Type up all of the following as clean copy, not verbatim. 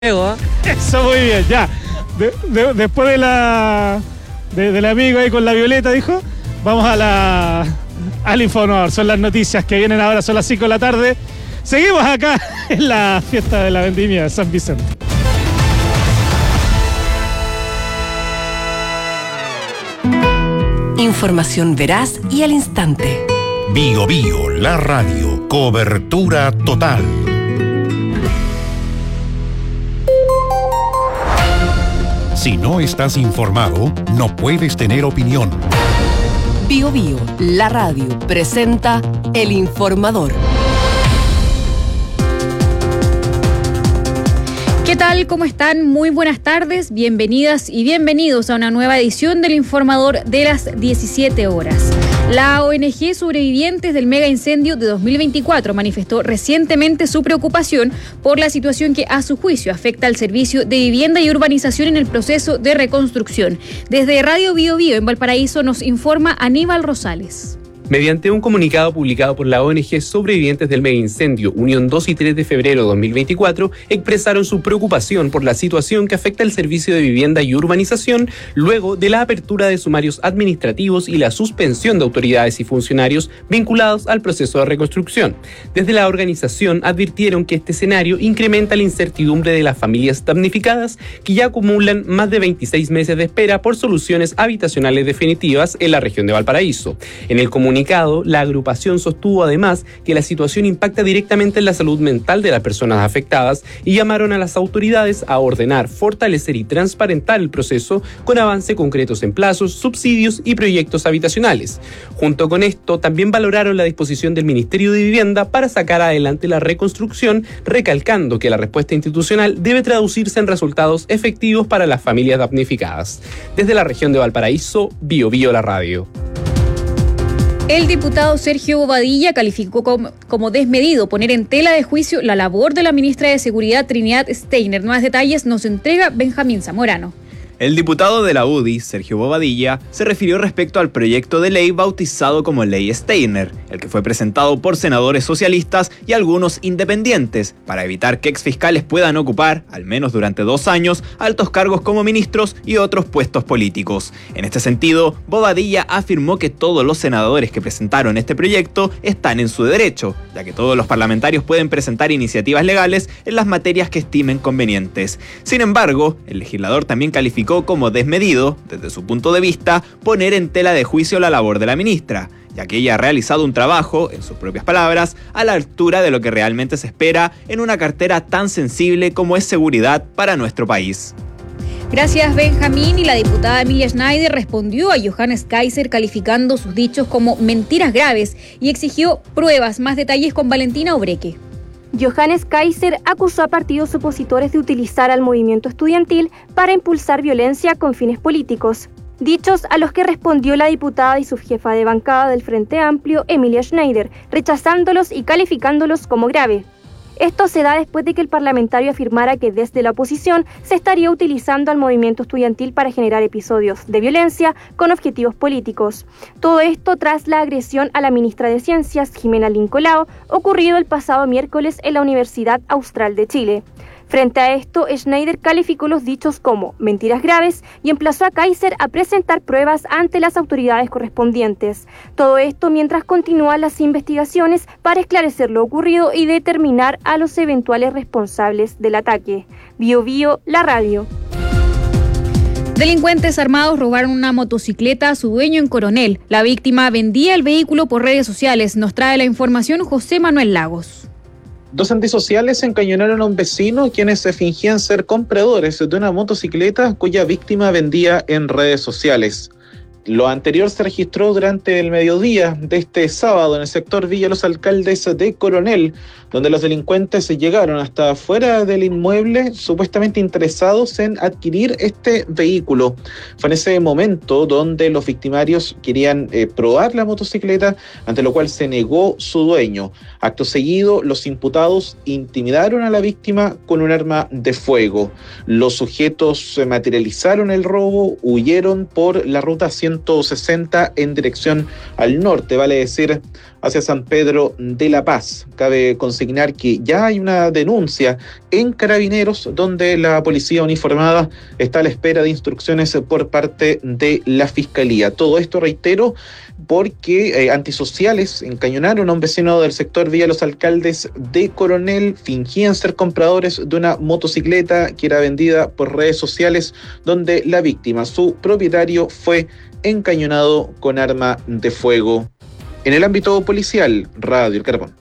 Eso, muy bien, ya. Después del amigo ahí con la Violeta, dijo, vamos al Infonor. Son las noticias que vienen ahora, son las 5 de la tarde. Seguimos acá en la fiesta de la vendimia de San Vicente. Información veraz y al instante. Bio Bio, la radio, cobertura total. Si no estás informado, no puedes tener opinión. Bio Bio, la radio, presenta El Informador. ¿Qué tal? ¿Cómo están? Muy buenas tardes, bienvenidas y bienvenidos a una nueva edición del Informador de las 17 horas. La ONG Sobrevivientes del Mega Incendio de 2024 manifestó recientemente su preocupación por la situación que, a su juicio, afecta al servicio de vivienda y urbanización en el proceso de reconstrucción. Desde Radio Bio Bio en Valparaíso nos informa Aníbal Rosales. Mediante un comunicado publicado por la ONG Sobrevivientes del Mega Incendio, Unión 2 y 3 de febrero de 2024, expresaron su preocupación por la situación que afecta al servicio de vivienda y urbanización luego de la apertura de sumarios administrativos y la suspensión de autoridades y funcionarios vinculados al proceso de reconstrucción. Desde la organización advirtieron que este escenario incrementa la incertidumbre de las familias damnificadas que ya acumulan más de 26 meses de espera por soluciones habitacionales definitivas en la región de Valparaíso. En el comunicado, la agrupación sostuvo además que la situación impacta directamente en la salud mental de las personas afectadas y llamaron a las autoridades a ordenar, fortalecer y transparentar el proceso con avance concretos en plazos, subsidios y proyectos habitacionales. Junto con esto, también valoraron la disposición del Ministerio de Vivienda para sacar adelante la reconstrucción, recalcando que la respuesta institucional debe traducirse en resultados efectivos para las familias damnificadas. Desde la región de Valparaíso, Bio Bio la radio. El diputado Sergio Bobadilla calificó como desmedido poner en tela de juicio la labor de la ministra de Seguridad Trinidad Steiner. Más detalles nos entrega Benjamín Zamorano. El diputado de la UDI, Sergio Bobadilla, se refirió respecto al proyecto de ley bautizado como Ley Steiner, el que fue presentado por senadores socialistas y algunos independientes, para evitar que exfiscales puedan ocupar, al menos durante 2 años, altos cargos como ministros y otros puestos políticos. En este sentido, Bobadilla afirmó que todos los senadores que presentaron este proyecto están en su derecho, ya que todos los parlamentarios pueden presentar iniciativas legales en las materias que estimen convenientes. Sin embargo, el legislador también calificó como desmedido, desde su punto de vista, poner en tela de juicio la labor de la ministra, ya que ella ha realizado un trabajo, en sus propias palabras, a la altura de lo que realmente se espera en una cartera tan sensible como es seguridad para nuestro país. Gracias, Benjamín. Y la diputada Emilia Schneider respondió a Johannes Kaiser calificando sus dichos como mentiras graves y exigió pruebas. Más detalles con Valentina Obreque. Johannes Kaiser acusó a partidos opositores de utilizar al movimiento estudiantil para impulsar violencia con fines políticos. Dichos a los que respondió la diputada y subjefa de bancada del Frente Amplio, Emilia Schneider, rechazándolos y calificándolos como grave. Esto se da después de que el parlamentario afirmara que desde la oposición se estaría utilizando al movimiento estudiantil para generar episodios de violencia con objetivos políticos. Todo esto tras la agresión a la ministra de Ciencias, Jimena Lincolao, ocurrido el pasado miércoles en la Universidad Austral de Chile. Frente a esto, Schneider calificó los dichos como mentiras graves y emplazó a Kaiser a presentar pruebas ante las autoridades correspondientes. Todo esto mientras continúan las investigaciones para esclarecer lo ocurrido y determinar a los eventuales responsables del ataque. Bio Bio, la radio. Delincuentes armados robaron una motocicleta a su dueño en Coronel. La víctima vendía el vehículo por redes sociales. Nos trae la información José Manuel Lagos. 2 antisociales encañonaron a un vecino quienes se fingían ser compradores de una motocicleta cuya víctima vendía en redes sociales. Lo anterior se registró durante el mediodía de este sábado en el sector Villa Los Alcaldes de Coronel, donde los delincuentes llegaron hasta fuera del inmueble supuestamente interesados en adquirir este vehículo. Fue en ese momento donde los victimarios querían probar la motocicleta, ante lo cual se negó su dueño. Acto seguido, los imputados intimidaron a la víctima con un arma de fuego. Los sujetos materializaron el robo, huyeron por la ruta 160 en dirección al norte, vale decir hacia San Pedro de la Paz. Cabe consignar que ya hay una denuncia en Carabineros donde la policía uniformada está a la espera de instrucciones por parte de la Fiscalía. Todo esto, reitero, porque antisociales encañonaron a un vecino del sector Villa Los Alcaldes de Coronel. Fingían ser compradores de una motocicleta que era vendida por redes sociales, donde la víctima, su propietario, fue encañonado con arma de fuego. En el ámbito policial, Radio El Carbón.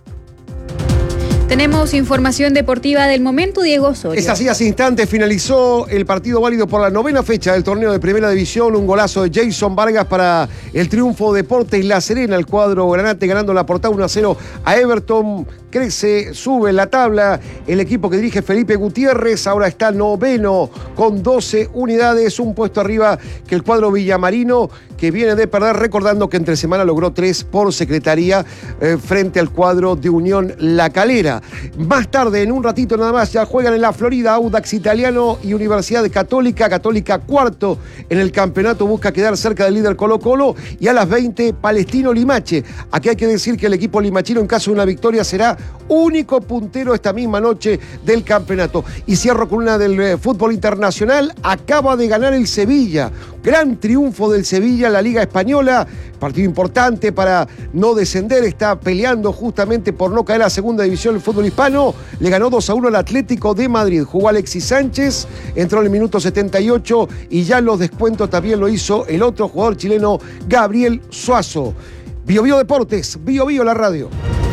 Tenemos información deportiva del momento, Diego Osorio. Es así, hace instantes finalizó el partido válido por la 9ª fecha del torneo de Primera División. Un golazo de Jason Vargas para el triunfo de Deportes La Serena. El cuadro granate ganando la portada 1-0 a Everton. Crece, sube la tabla el equipo que dirige Felipe Gutiérrez. Ahora está 9º con 12 unidades. Un puesto arriba que el cuadro villamarino, que viene de perder, recordando que entre semana logró 3 por secretaría frente al cuadro de Unión La Calera. Más tarde, en un ratito nada más, ya juegan en la Florida Audax Italiano y Universidad Católica. Católica cuarto en el campeonato, busca quedar cerca del líder Colo-Colo. Y a las 20, Palestino Limache. Aquí hay que decir que el equipo limachino, en caso de una victoria, será único puntero esta misma noche del campeonato. Y cierro con una del fútbol internacional. Acaba de ganar el Sevilla. Gran triunfo del Sevilla en la Liga Española. Partido importante para no descender. Está peleando justamente por no caer a la segunda división del fútbol hispano. Le ganó 2-1 al Atlético de Madrid. Jugó Alexis Sánchez. Entró en el minuto 78 y ya en los descuentos también lo hizo el otro jugador chileno, Gabriel Suazo. Bio Bio Deportes, Bio Bio la radio.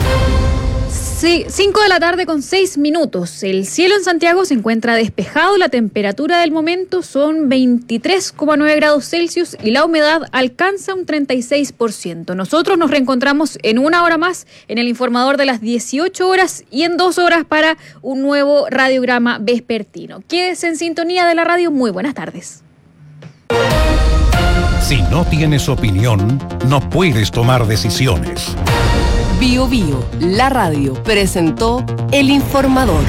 Sí, 5 de la tarde con 6 minutos. El cielo en Santiago se encuentra despejado. La temperatura del momento son 23,9 grados Celsius y la humedad alcanza un 36%. Nosotros nos reencontramos en una hora más en el informador de las 18 horas y en 2 horas para un nuevo radiograma vespertino. Quédese en sintonía de la radio. Muy buenas tardes. Si no tienes opinión, no puedes tomar decisiones. Bio Bio, la radio, presentó El Informador.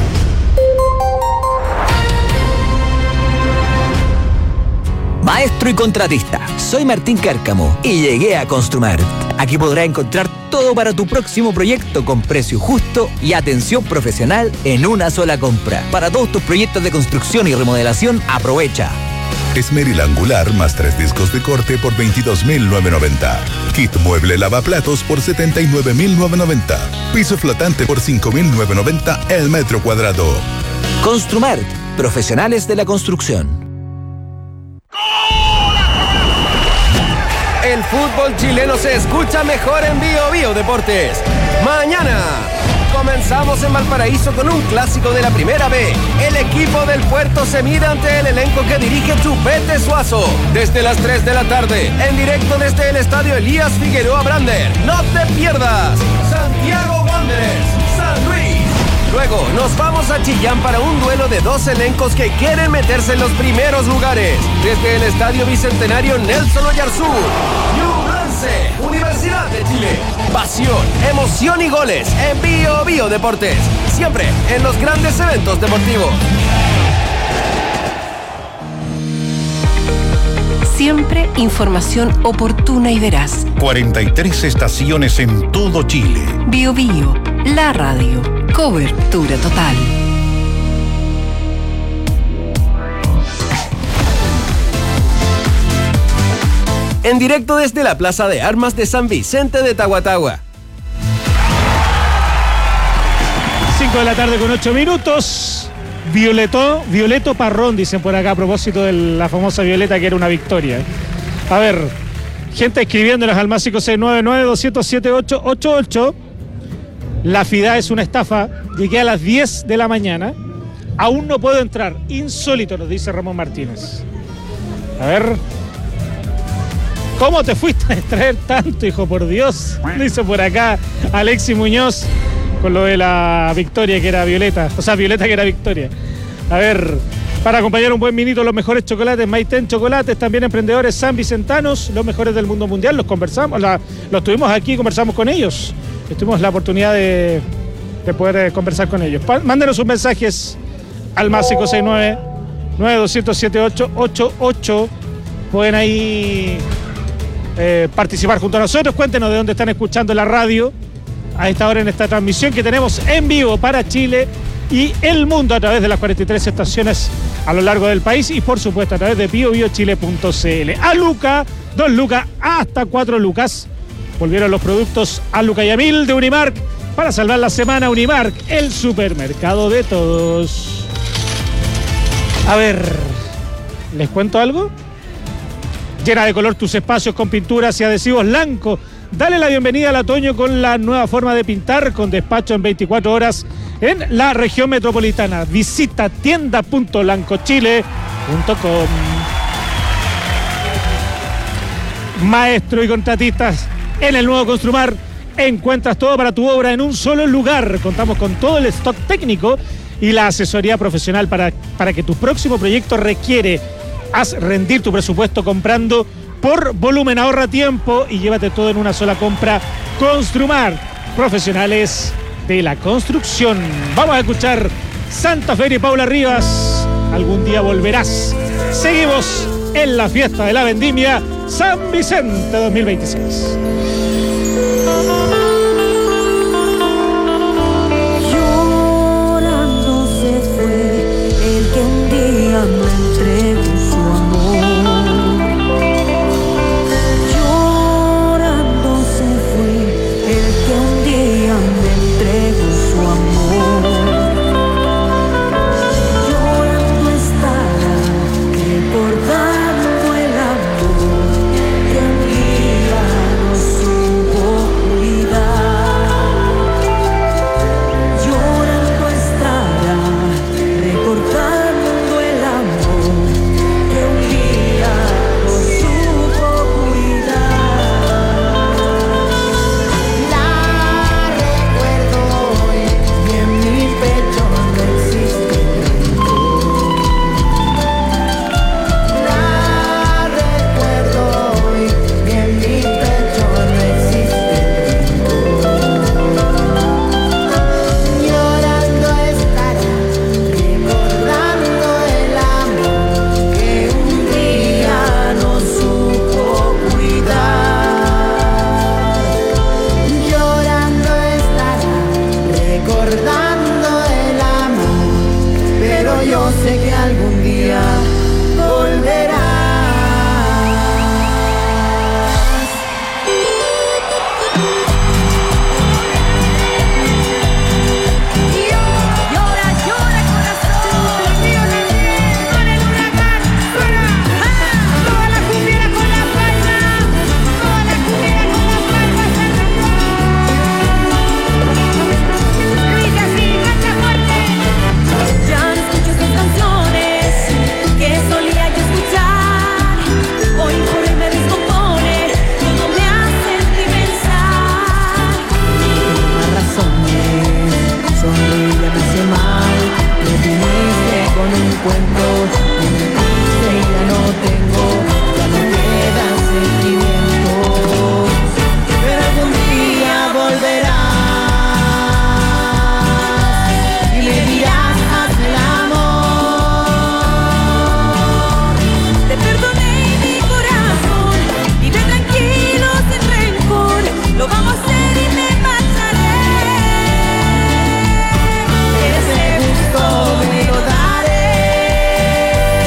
Maestro y contratista, soy Martín Cárcamo y llegué a Construmart. Aquí podrás encontrar todo para tu próximo proyecto con precio justo y atención profesional en una sola compra. Para todos tus proyectos de construcción y remodelación, aprovecha. Esmeril angular más 3 discos de corte por 22.990. Kit mueble lavaplatos por 79.990. Piso flotante por 5.990 el metro cuadrado. Construmart, profesionales de la construcción. El fútbol chileno se escucha mejor en Bio Bio Deportes. Mañana comenzamos en Valparaíso con un clásico de la Primera B. El equipo del Puerto se mide ante el elenco que dirige Chupete Suazo. Desde las 3 de la tarde, en directo desde el estadio Elías Figueroa Brander. No te pierdas. Santiago Wanderers, San Luis. Luego nos vamos a Chillán para un duelo de 2 elencos que quieren meterse en los primeros lugares. Desde el estadio Bicentenario Nelson Oyarzún. Universidad de Chile. Pasión, emoción y goles en Bio Bio Deportes. Siempre en los grandes eventos deportivos. Siempre información oportuna y veraz. 43 estaciones en todo Chile. Bio Bio, la radio. Cobertura total. En directo desde la Plaza de Armas de San Vicente de Tahuatahua. 5 de la tarde con 8 minutos. Violeto Parrón, dicen por acá, a propósito de la famosa Violeta, que era una victoria. A ver, gente escribiéndonos al más 569-207-888. La FIDA es una estafa. Llegué a las 10 de la mañana. Aún no puedo entrar. Insólito, nos dice Ramón Martínez. A ver. ¿Cómo te fuiste a distraer tanto, hijo, por Dios? Dice por acá Alexis Muñoz con lo de la victoria que era Violeta. O sea, Violeta que era victoria. A ver, para acompañar un buen minito, los mejores chocolates, Maiten Chocolates, también emprendedores San Vicentanos, los mejores del mundo mundial. Los conversamos, los tuvimos aquí, conversamos con ellos. Tuvimos la oportunidad de poder conversar con ellos. Mándenos sus mensajes al más 569-9207-888. Pueden ahí participar junto a nosotros. Cuéntenos de dónde están escuchando la radio. a esta hora en esta transmisión que tenemos en vivo para Chile y el mundo a través de las 43 estaciones a lo largo del país y por supuesto a través de biobiochile.cl. A Luca, 2 lucas, hasta 4 lucas. Volvieron los productos a Luca y a 1000 de Unimark para salvar la semana. Unimark, el supermercado de todos. A ver, ¿les cuento algo? Llena de color tus espacios con pinturas y adhesivos Lanco. Dale la bienvenida al otoño con la nueva forma de pintar, con despacho en 24 horas en la región metropolitana. Visita tienda.lancochile.com. Maestro y contratistas, en el nuevo Construmar encuentras todo para tu obra en un solo lugar. Contamos con todo el stock técnico y la asesoría profesional para que tu próximo proyecto requiere. Haz rendir tu presupuesto comprando por volumen, ahorra tiempo y llévate todo en una sola compra. Construmar, profesionales de la construcción. Vamos a escuchar Santa Fe y Paula Rivas. Algún día volverás. Seguimos en la fiesta de la vendimia San Vicente 2026. Llorando se fue el que un día me entregó su amor. Llorando se fue el que un día me entregó su amor. Llorando estará recordando el amor que un día no supo cuidar. Llorando estará recordando el amor que un día no supo cuidar. La recuerdo hoy y en mi pecho no existe rencor. La recuerdo hoy y en mi pecho no existe rencor. Llorando estará recordando el amor que un día no supo cuidar. Llorando estará recordando el amor, pero yo sé que algún día volverás. Llora, llora corazón, mío también, con el huracán, suena, toda la cumbia con la palma, toda la cumbia con la palma, dice así, canta fuerte. Ya no escucho esas canciones que solía yo escuchar, hoy por él me descompone, todo me hace pensar. Más razones, sonreír me hace mal, me viniste con un cuento, me mentiste y ya no tengo, ya no quedan sentimientos, pero algún día volverás y me dirás haz el amor. Te perdoné mi corazón, vive tranquilo sin rencor, lo vamos a hacer y me marcharé. Ese gusto me lo daré.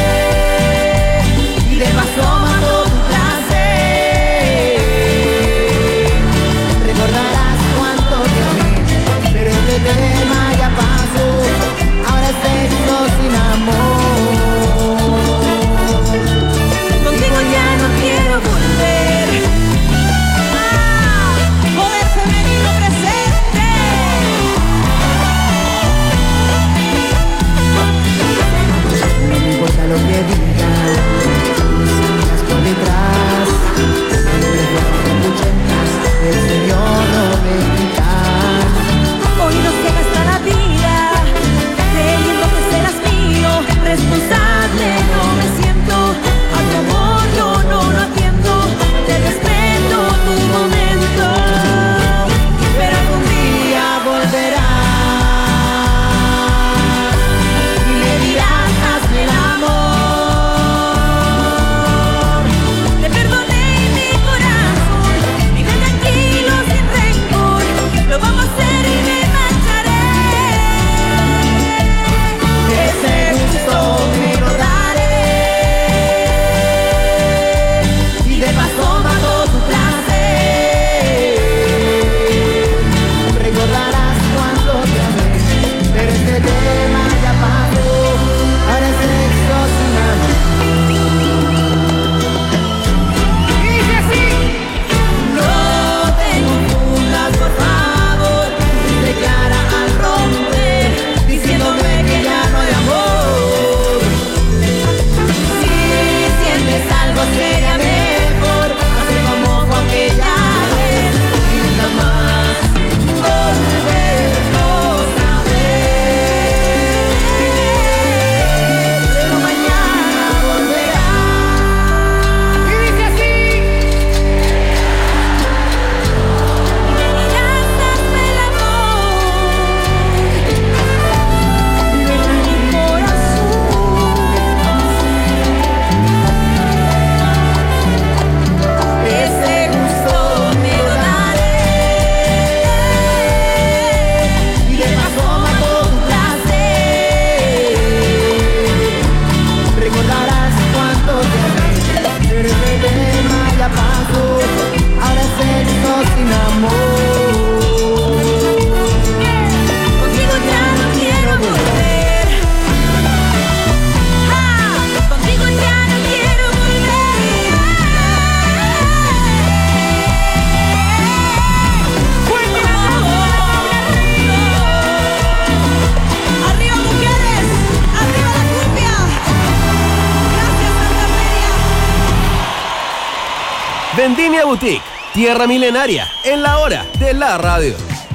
Vendimia Boutique, tierra milenaria, en la hora de la radio.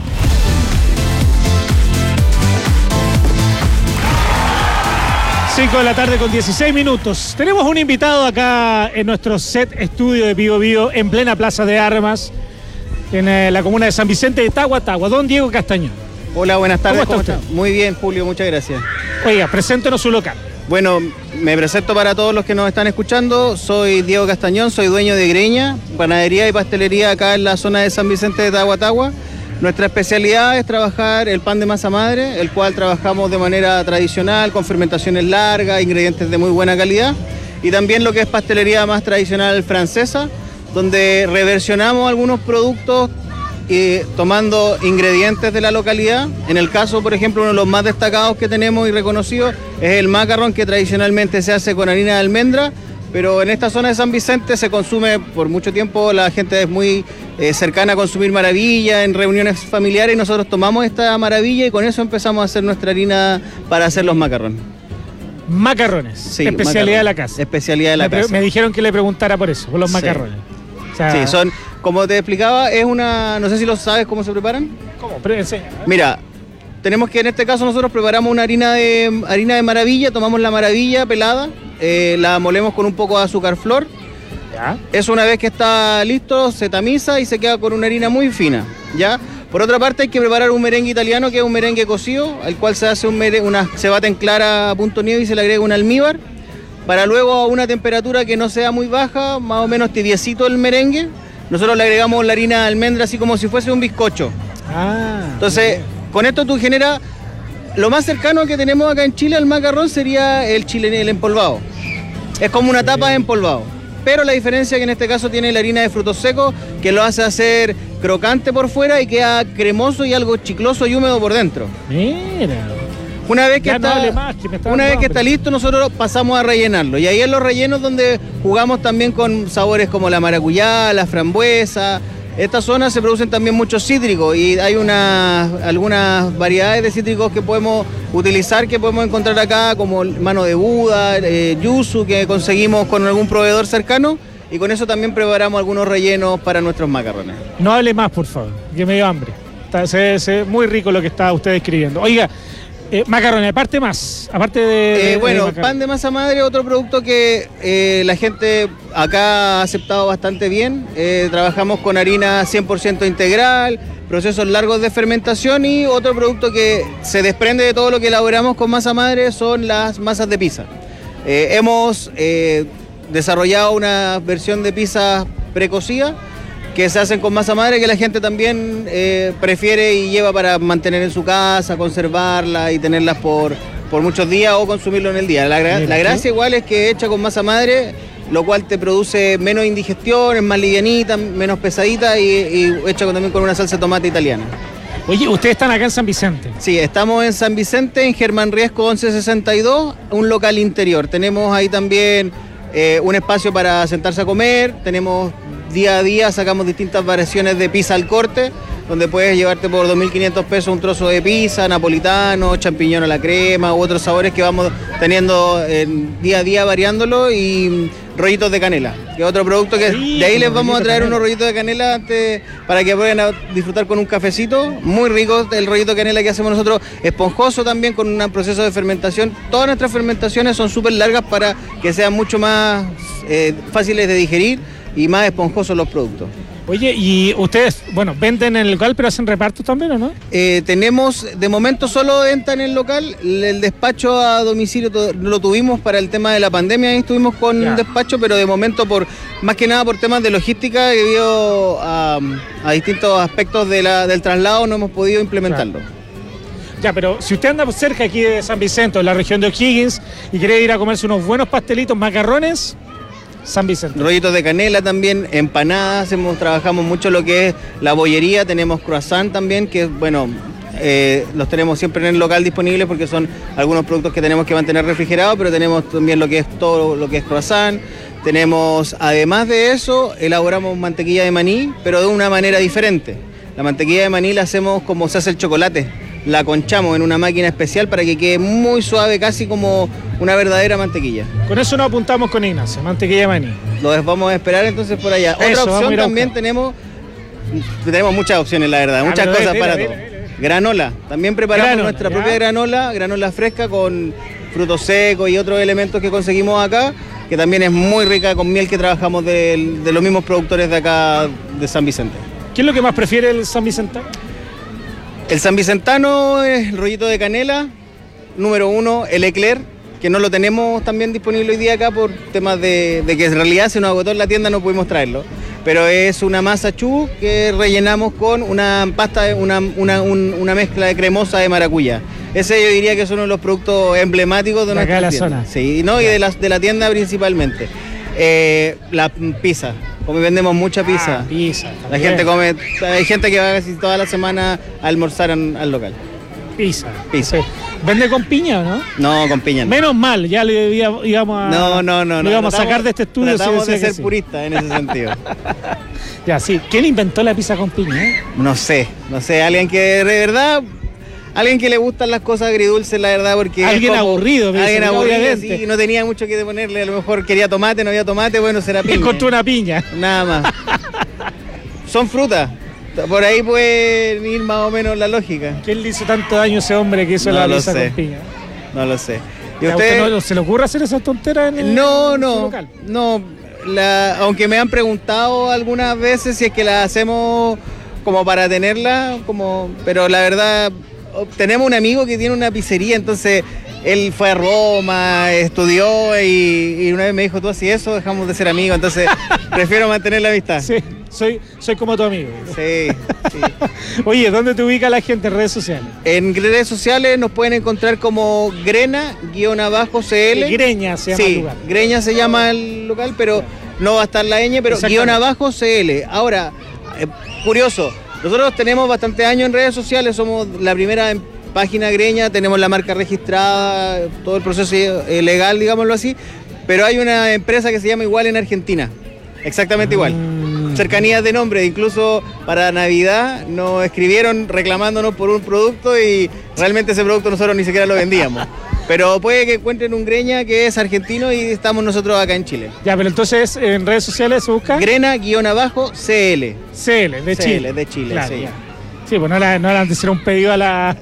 Cinco de la tarde con 16 minutos. Tenemos un invitado acá en nuestro set estudio de Bío Bío, en plena Plaza de Armas, en la comuna de San Vicente de Tahuatahua. Don Diego Castañón. Hola, buenas tardes. ¿Cómo está usted? Muy bien, Julio, muchas gracias. Oiga, preséntenos su local. Bueno, me presento para todos los que nos están escuchando. Soy Diego Castañón, soy dueño de Greña, panadería y pastelería acá en la zona de San Vicente de Tahuatahua. Nuestra especialidad es trabajar el pan de masa madre, el cual trabajamos de manera tradicional, con fermentaciones largas, ingredientes de muy buena calidad. Y también lo que es pastelería más tradicional francesa, donde reversionamos algunos productos tomando ingredientes de la localidad. En el caso, por ejemplo, uno de los más destacados que tenemos y reconocidos es el macarrón, que tradicionalmente se hace con harina de almendra, pero en esta zona de San Vicente se consume por mucho tiempo, la gente es muy cercana a consumir maravilla en reuniones familiares y nosotros tomamos esta maravilla y con eso empezamos a hacer nuestra harina para hacer los macarrones. Macarrones, Sí, especialidad macarrones. de la casa. Especialidad de la casa. Me dijeron que le preguntara por eso, por los Sí. macarrones. O sea, Sí, son, como te explicaba, es una, no sé si lo sabes cómo se preparan. ¿Cómo? Pero enseña. Mira, tenemos que en este caso nosotros preparamos una harina de maravilla, tomamos la maravilla pelada, la molemos con un poco de azúcar flor. ¿Ya? Eso una vez que está listo se tamiza y se queda con una harina muy fina, ¿ya? Por otra parte hay que preparar un merengue italiano, que es un merengue cocido, al cual se hace se bate en clara a punto nieve y se le agrega un almíbar, para luego a una temperatura que no sea muy baja, más o menos tibiecito el merengue, nosotros le agregamos la harina de almendra así como si fuese un bizcocho. Entonces, con esto tú generas, lo más cercano que tenemos acá en Chile al macarrón sería el empolvado. Es como una tapa de empolvado. Pero la diferencia es que en este caso tiene la harina de frutos secos, que lo hace hacer crocante por fuera y queda cremoso y algo chicloso y húmedo por dentro. Mira. Una vez que Ya no hable más, que me está una dando vez que hambre. está listo, nosotros pasamos a rellenarlo. Y ahí en los rellenos donde jugamos también con sabores como la maracuyá, la frambuesa. Esta zona se producen también muchos cítricos y hay algunas variedades de cítricos que podemos utilizar, que podemos encontrar acá, como mano de Buda, yuzu, que conseguimos con algún proveedor cercano. Y con eso también preparamos algunos rellenos para nuestros macarrones. No hable más, por favor, que me dio hambre. Se ve muy rico lo que está usted describiendo. Oiga, macarrones, aparte de bueno, macarrones. pan de masa madre, otro producto que la gente acá ha aceptado bastante bien. Trabajamos con harina 100% integral, procesos largos de fermentación, y otro producto que se desprende de todo lo que elaboramos con masa madre son las masas de pizza. Hemos desarrollado una versión de pizza precocida que se hacen con masa madre, que la gente también prefiere y lleva para mantener en su casa, conservarla y tenerlas por muchos días o consumirlo en el día. La gracia igual es que hecha con masa madre, lo cual te produce menos indigestión, es más livianita, menos pesadita y hecha también con una salsa de tomate italiana. Oye, ustedes están acá en San Vicente. Sí, estamos en San Vicente, en Germán Riesco 1162, un local interior. Tenemos ahí también un espacio para sentarse a comer, tenemos día a día, sacamos distintas variaciones de pizza al corte, donde puedes llevarte por 2.500 pesos un trozo de pizza, napolitano, champiñón a la crema u otros sabores que vamos teniendo día a día variándolo, y rollitos de canela, que es otro producto que de ahí les vamos a traer unos rollitos de canela antes, para que puedan disfrutar con un cafecito. Muy rico el rollito de canela que hacemos nosotros, esponjoso también, con un proceso de fermentación. Todas nuestras fermentaciones son súper largas para que sean mucho más fáciles de digerir y más esponjosos los productos. Oye, y ustedes, bueno, venden en el local, pero hacen repartos también, ¿o no? Tenemos, de momento, solo venta en el local. El despacho a domicilio lo tuvimos para el tema de la pandemia, ahí estuvimos con despacho, pero de momento, más que nada por temas de logística, debido a distintos aspectos del traslado, no hemos podido implementarlo. Ya, pero si usted anda cerca aquí de San Vicente, en la región de O'Higgins, y quiere ir a comerse unos buenos pastelitos, macarrones, San Vicente. Rollitos de canela también, empanadas, trabajamos mucho lo que es la bollería, tenemos croissant también, que bueno, los tenemos siempre en el local disponibles porque son algunos productos que tenemos que mantener refrigerados, pero tenemos también lo que es todo lo que es croissant. Tenemos, además de eso, elaboramos mantequilla de maní, pero de una manera diferente. La mantequilla de maní la hacemos como se hace el chocolate, la conchamos en una máquina especial para que quede muy suave, casi como una verdadera mantequilla. Con eso nos apuntamos con Ignacio, mantequilla de maní. Los vamos a esperar entonces por allá. Eso, Otra opción también tenemos muchas opciones, la verdad, muchas cosas para todo. Granola, también preparamos nuestra propia granola fresca con frutos secos y otros elementos que conseguimos acá, que también es muy rica con miel que trabajamos de los mismos productores de acá de San Vicente. ¿Qué es lo que más prefiere el San Vicentano? El San Vicentano es el rollito de canela, número 1, el eclair, que no lo tenemos también disponible hoy día acá por temas de que en realidad se nos agotó en la tienda, no pudimos traerlo. Pero es una masa chú que rellenamos con una pasta, una mezcla de cremosa de maracuyá. Ese yo diría que es uno de los productos emblemáticos de nuestra tienda. Zona. Sí, ¿no? Y de la tienda principalmente. La pizza. Como vendemos mucha pizza. La gente come, hay gente que va casi toda la semana a almorzar al local. Pizza. Sí. ¿Vende con piña o no? No, con piña no. Menos mal, ya lo íbamos a... Lo íbamos a sacar de este estudio. Tratamos de ser puristas en ese sentido. Ya, sí. ¿Quién inventó la pizza con piña? No sé. Alguien que de verdad... Alguien que le gustan las cosas agridulces, la verdad, porque... Alguien aburrido. Sí, no tenía mucho que ponerle, a lo mejor quería tomate, no había tomate, bueno, será piña. Encontró una piña. Nada más. Son frutas. Por ahí puede ir más o menos la lógica. ¿Quién le hizo tanto daño a ese hombre que hizo la pizza con piña? No lo sé. ¿Y a usted no se le ocurre hacer esas tonteras en el local? No. Aunque me han preguntado algunas veces si es que las hacemos como para tenerla, pero la verdad... Tenemos un amigo que tiene una pizzería, entonces él fue a Roma, estudió y una vez me dijo, tú así eso, dejamos de ser amigos, entonces prefiero mantener la amistad. Sí, soy como tu amigo. Sí. Oye, ¿dónde te ubica la gente en redes sociales? En redes sociales nos pueden encontrar como Grena_CL. Greña se llama el lugar. Greña se llama el local, pero no va a estar la ñ, pero _CL. Ahora, curioso. Nosotros tenemos bastante años en redes sociales, somos la primera en página Greña, tenemos la marca registrada, todo el proceso legal, digámoslo así, pero hay una empresa que se llama igual en Argentina, exactamente igual. Cercanías de nombre, incluso para Navidad nos escribieron reclamándonos por un producto y realmente ese producto nosotros ni siquiera lo vendíamos. Pero puede que encuentren un Greña que es argentino y estamos nosotros acá en Chile. Ya, pero entonces en redes sociales se busca... Grena_CL. CL, de Chile. De Chile, claro, sí. Ya. Sí, pues no le han de hacer un pedido a Mendoza,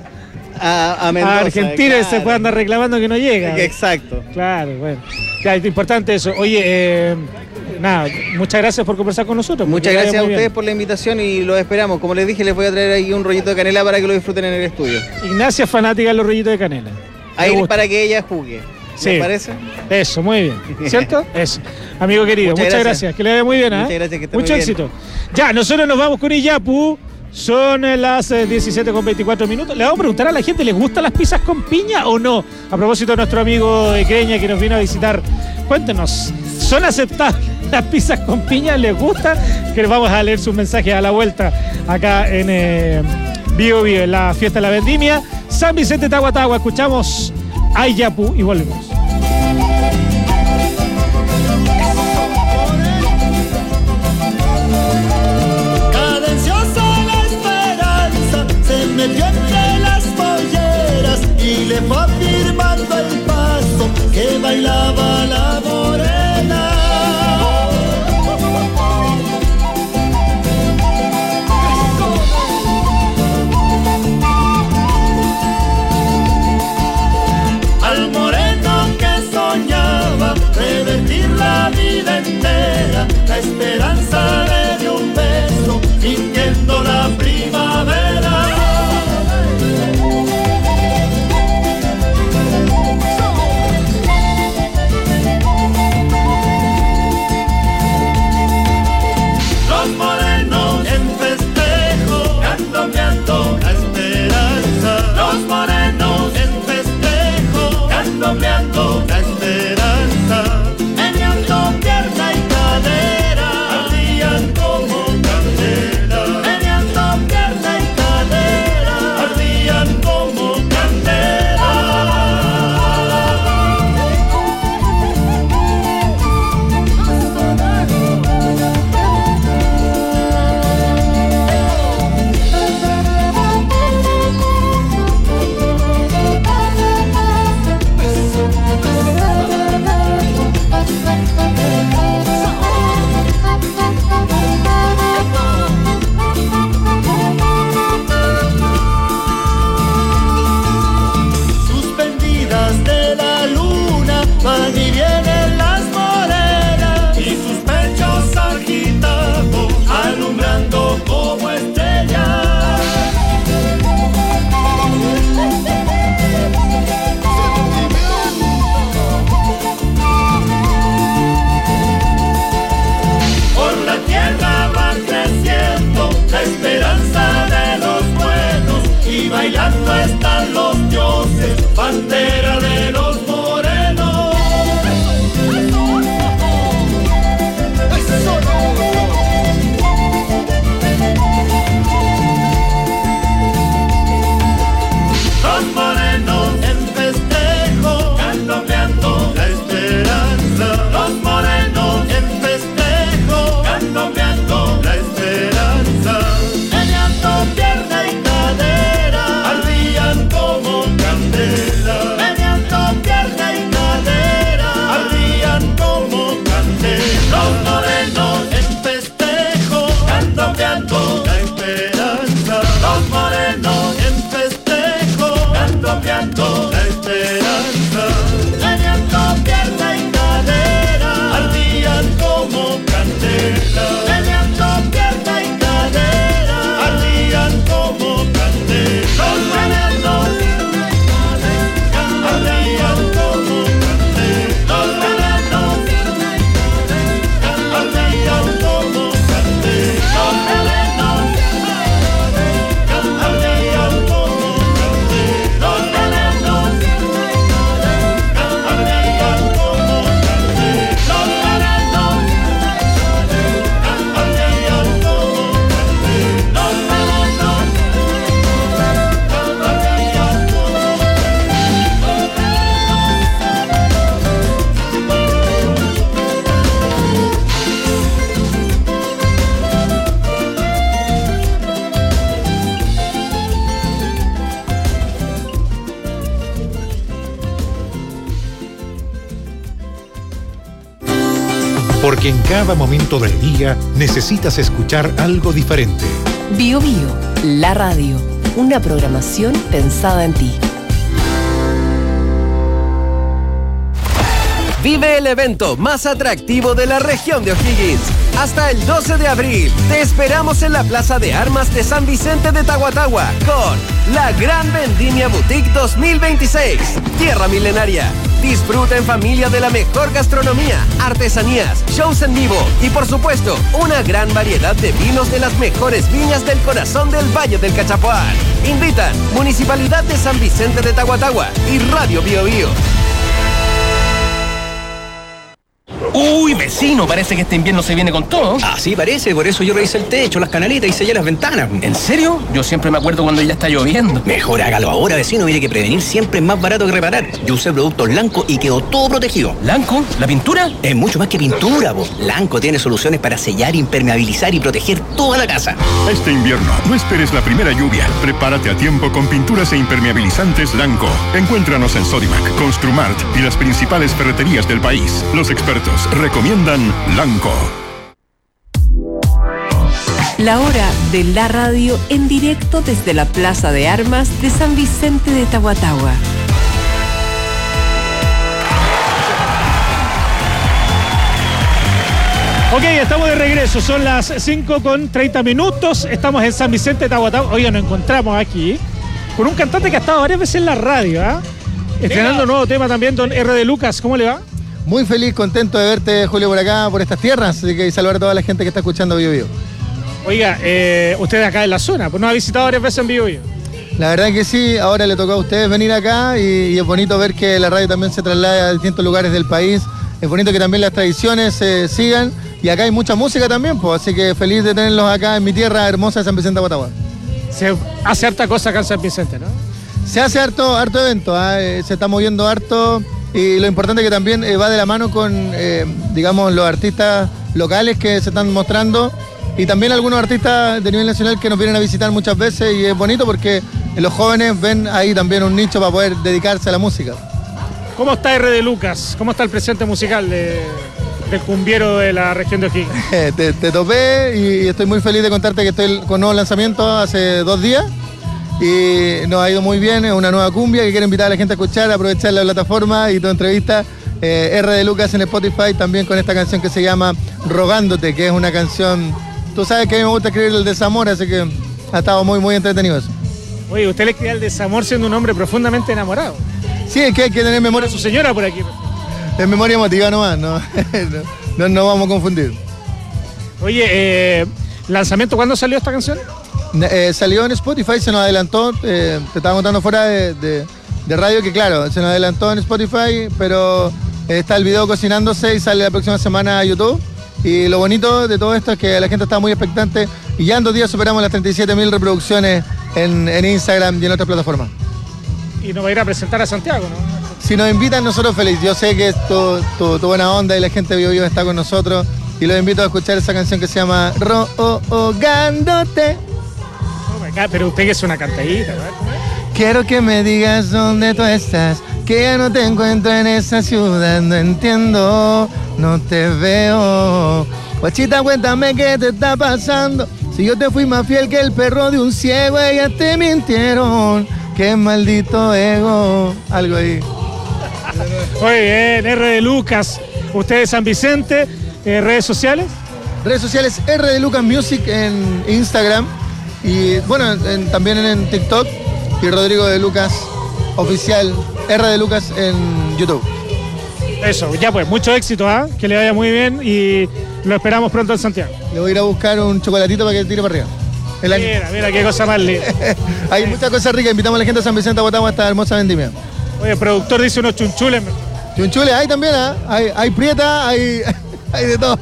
a Argentina, claro. Se puede andar reclamando que no llega. Exacto. Claro, bueno. Ya, es importante eso. Oye, muchas gracias por conversar con nosotros. Muchas gracias a ustedes por la invitación y los esperamos. Como les dije, les voy a traer ahí un rollito de canela para que lo disfruten en el estudio. Ignacia es fanática de los rollitos de canela. Ahí para que ella jugue. ¿Me parece? Eso, muy bien. ¿Cierto? Eso. Amigo querido, muchas gracias. Que le vaya muy bien. Muchas gracias, que esté mucho muy éxito. Ya, nosotros nos vamos con Iyapu. Son las 17:24 minutos. Le vamos a preguntar a la gente, ¿les gustan las pizzas con piña o no? A propósito de nuestro amigo de Greña que nos vino a visitar. Cuéntenos, ¿son aceptables las pizzas con piña? ¿Les gusta? Que vamos a leer sus mensajes a la vuelta acá en Bio, en la fiesta de la vendimia. San Vicente, Tahuatahua. Escuchamos a Iyapu y volvemos. Cadenciosa la esperanza se metió entre las polleras y le fue afirmando el paso que bailaba la morena. Al moreno que soñaba revertir la vida entera, la esperanza le dio un beso, fingiendo la primavera. Los morenos en festejo, candombeando la esperanza. Los morenos en festejo, candombeando la esperanza. Meneando piernas Porque en cada momento del día necesitas escuchar algo diferente. Bio Bio, la radio. Una programación pensada en ti. Vive el evento más atractivo de la región de O'Higgins. Hasta el 12 de abril, te esperamos en la Plaza de Armas de San Vicente de Tahuatahua con la Gran Vendimia Boutique 2026. Tierra Milenaria. Disfruta en familia de la mejor gastronomía, artesanías, shows en vivo y, por supuesto, una gran variedad de vinos de las mejores viñas del corazón del Valle del Cachapoal. Invitan Municipalidad de San Vicente de Tahuatahua y Radio Bio Bio. Uy, vecino, parece que este invierno se viene con todo. Así parece, por eso yo revisé el techo, las canaletas y sellé las ventanas. ¿En serio? Yo siempre me acuerdo cuando ya está lloviendo. Mejor hágalo ahora, vecino, mire que prevenir siempre es más barato que reparar. Yo usé productos Lanco y quedó todo protegido. ¿Lanco? ¿La pintura? Es mucho más que pintura, po. Lanco tiene soluciones para sellar, impermeabilizar y proteger toda la casa. Este invierno, no esperes la primera lluvia. Prepárate a tiempo con pinturas e impermeabilizantes Lanco. Encuéntranos en Sodimac, Construmart y las principales ferreterías del país. Los expertos recomiendan Lanco. La hora de la radio en directo desde la Plaza de Armas de San Vicente de Tahuatahua. Ok, estamos de regreso, son las 5:30. Estamos en San Vicente de Tahuatahua. Oye, nos encontramos aquí con un cantante que ha estado varias veces en la radio, ¿eh? Estrenando un nuevo tema también, don R. de Lucas. ¿Cómo le va? Muy feliz, contento de verte, Julio, por acá, por estas tierras, y saludar a toda la gente que está escuchando Bio Bio. Oiga, usted acá en la zona, pues nos ha visitado varias veces en Bio Bio. La verdad que sí, ahora le tocó a ustedes venir acá y es bonito ver que la radio también se traslada a distintos lugares del país. Es bonito que también las tradiciones se sigan y acá hay mucha música también, pues, así que feliz de tenerlos acá en mi tierra hermosa de San Vicente de Tahuatahua. Se hace harta cosa acá en San Vicente, ¿no? Se hace harto evento, se está moviendo harto. Y lo importante es que también va de la mano con, digamos, los artistas locales que se están mostrando y también algunos artistas de nivel nacional que nos vienen a visitar muchas veces y es bonito porque los jóvenes ven ahí también un nicho para poder dedicarse a la música. ¿Cómo está R. de Lucas? ¿Cómo está el presente musical del cumbiero de la región de O'Higgins? Te topé y estoy muy feliz de contarte que estoy con nuevos lanzamientos hace 2 días. Y nos ha ido muy bien, es una nueva cumbia que quiero invitar a la gente a escuchar, a aprovechar la plataforma y tu entrevista. R. de Lucas en Spotify también con esta canción que se llama Rogándote, que es una canción, tú sabes que a mí me gusta escribir el desamor, así que ha estado muy entretenido eso. Oye, usted le escribe el desamor siendo un hombre profundamente enamorado. Sí, es que hay que tener memoria. Su señora por aquí. Es memoria emotiva nomás, no vamos a confundir. Oye, ¿lanzamiento cuándo salió esta canción? Salió en Spotify, se nos adelantó, te estaba contando fuera de radio que claro, se nos adelantó en Spotify, pero está el video cocinándose y sale la próxima semana a YouTube. Y lo bonito de todo esto es que la gente está muy expectante y ya en 2 días superamos las 37.000 reproducciones en Instagram y en otras plataformas. Y nos va a ir a presentar a Santiago, ¿no? Si nos invitan, nosotros feliz. Yo sé que es tu buena onda y la gente de Bio Bio está con nosotros y los invito a escuchar esa canción que se llama Rogándote. Pero usted que es una cantadita, ¿verdad? Quiero que me digas dónde tú estás, que ya no te encuentro en esa ciudad, no entiendo, no te veo. Guachita, cuéntame qué te está pasando, si yo te fui más fiel que el perro de un ciego, ellas te mintieron, qué maldito ego. Algo ahí. Muy bien, R. de Lucas, usted de San Vicente, redes sociales. Redes sociales, R. de Lucas Music en Instagram. Y bueno, también en TikTok y Rodrigo de Lucas Oficial, R. de Lucas en YouTube. Eso, ya pues, mucho éxito, que le vaya muy bien y lo esperamos pronto en Santiago. Le voy a ir a buscar un chocolatito para que tire para arriba. Mira, qué cosa más linda. Hay muchas cosas ricas, invitamos a la gente de San Vicente a Tahuatahua a esta hermosa vendimia. Oye, el productor dice unos chunchules. Chunchules, hay también, hay prieta, hay de todo.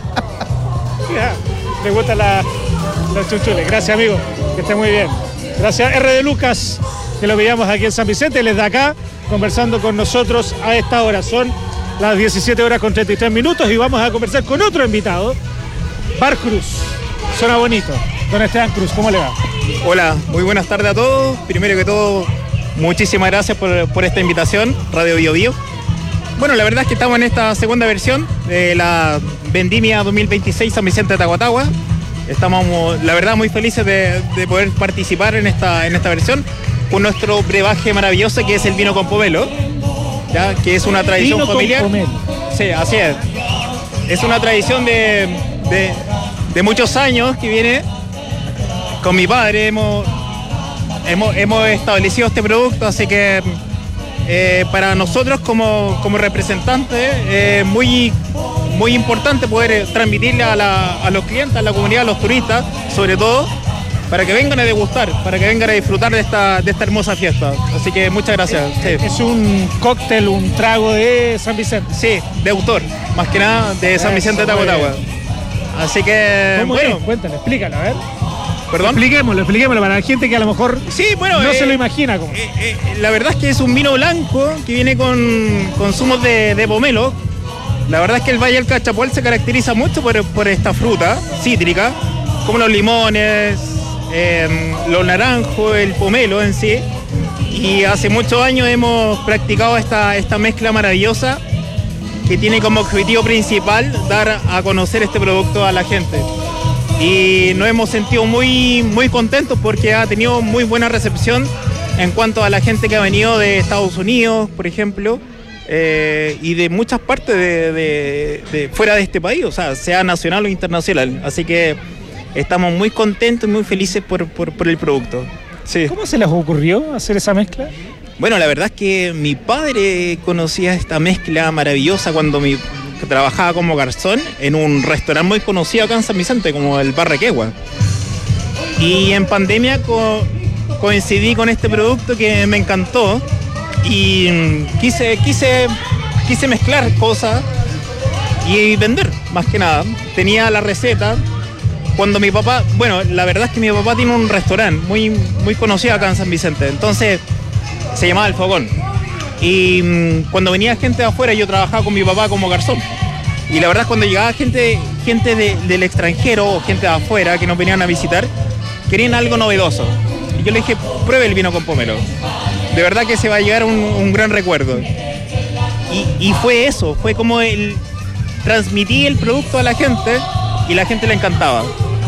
Me gustan los chunchules. Gracias, amigo. Que esté muy bien. Gracias, R. de Lucas, que lo veíamos aquí en San Vicente. Les da acá conversando con nosotros a esta hora. Son las 17:33 y vamos a conversar con otro invitado, Bar Cruz, Zona Bonito. Don Esteban Cruz, ¿cómo le va? Hola, muy buenas tardes a todos. Primero que todo, muchísimas gracias por esta invitación, Radio Bio Bio. Bueno, la verdad es que estamos en esta segunda versión de la Vendimia 2026 San Vicente de Tahuatahua. Estamos, la verdad, muy felices de poder participar en esta versión con nuestro brebaje maravilloso que es el vino con pomelo, ¿ya? Que es una tradición vino familiar. Con pomelo. Sí, así es. Es una tradición de muchos años que viene con mi padre. Hemos establecido este producto, así que para nosotros como representantes muy importante poder transmitirle a los clientes, a la comunidad, a los turistas, sobre todo, para que vengan a degustar, para que vengan a disfrutar de esta hermosa fiesta. Así que muchas gracias. Sí. Es un cóctel, un trago de San Vicente. Sí, de autor, más que nada de San Vicente de Tahuatahua. Así que, ¿cómo bueno. es? Cuéntale, explícalo, a ver. ¿Perdón? Expliquémoslo para la gente que a lo mejor no se lo imagina. Como. La verdad es que es un vino blanco que viene con zumos de pomelo. La verdad es que el Valle del Cachapual se caracteriza mucho por esta fruta cítrica, como los limones, los naranjos, el pomelo en sí. Y hace muchos años hemos practicado esta mezcla maravillosa que tiene como objetivo principal dar a conocer este producto a la gente. Y nos hemos sentido muy contentos porque ha tenido muy buena recepción en cuanto a la gente que ha venido de Estados Unidos, por ejemplo, y de muchas partes de fuera de este país, o sea nacional o internacional. Así que estamos muy contentos y muy felices por el producto. Sí. ¿Cómo se les ocurrió hacer esa mezcla? Bueno, la verdad es que mi padre conocía esta mezcla maravillosa cuando trabajaba como garzón en un restaurante muy conocido acá en San Vicente, como el Bar Requegua. Y en pandemia coincidí con este producto que me encantó y quise mezclar cosas y vender, más que nada. Tenía la receta. Cuando mi papá, bueno, la verdad es que mi papá tiene un restaurante muy conocido acá en San Vicente, entonces se llamaba El Fogón. Y cuando venía gente de afuera, yo trabajaba con mi papá como garzón. Y la verdad es cuando llegaba gente del extranjero o gente de afuera que nos venían a visitar, querían algo novedoso. Y yo le dije, pruebe el vino con pomelo. De verdad que se va a llegar un gran recuerdo. Y fue eso, fue como transmití el producto a la gente y la gente le encantaba.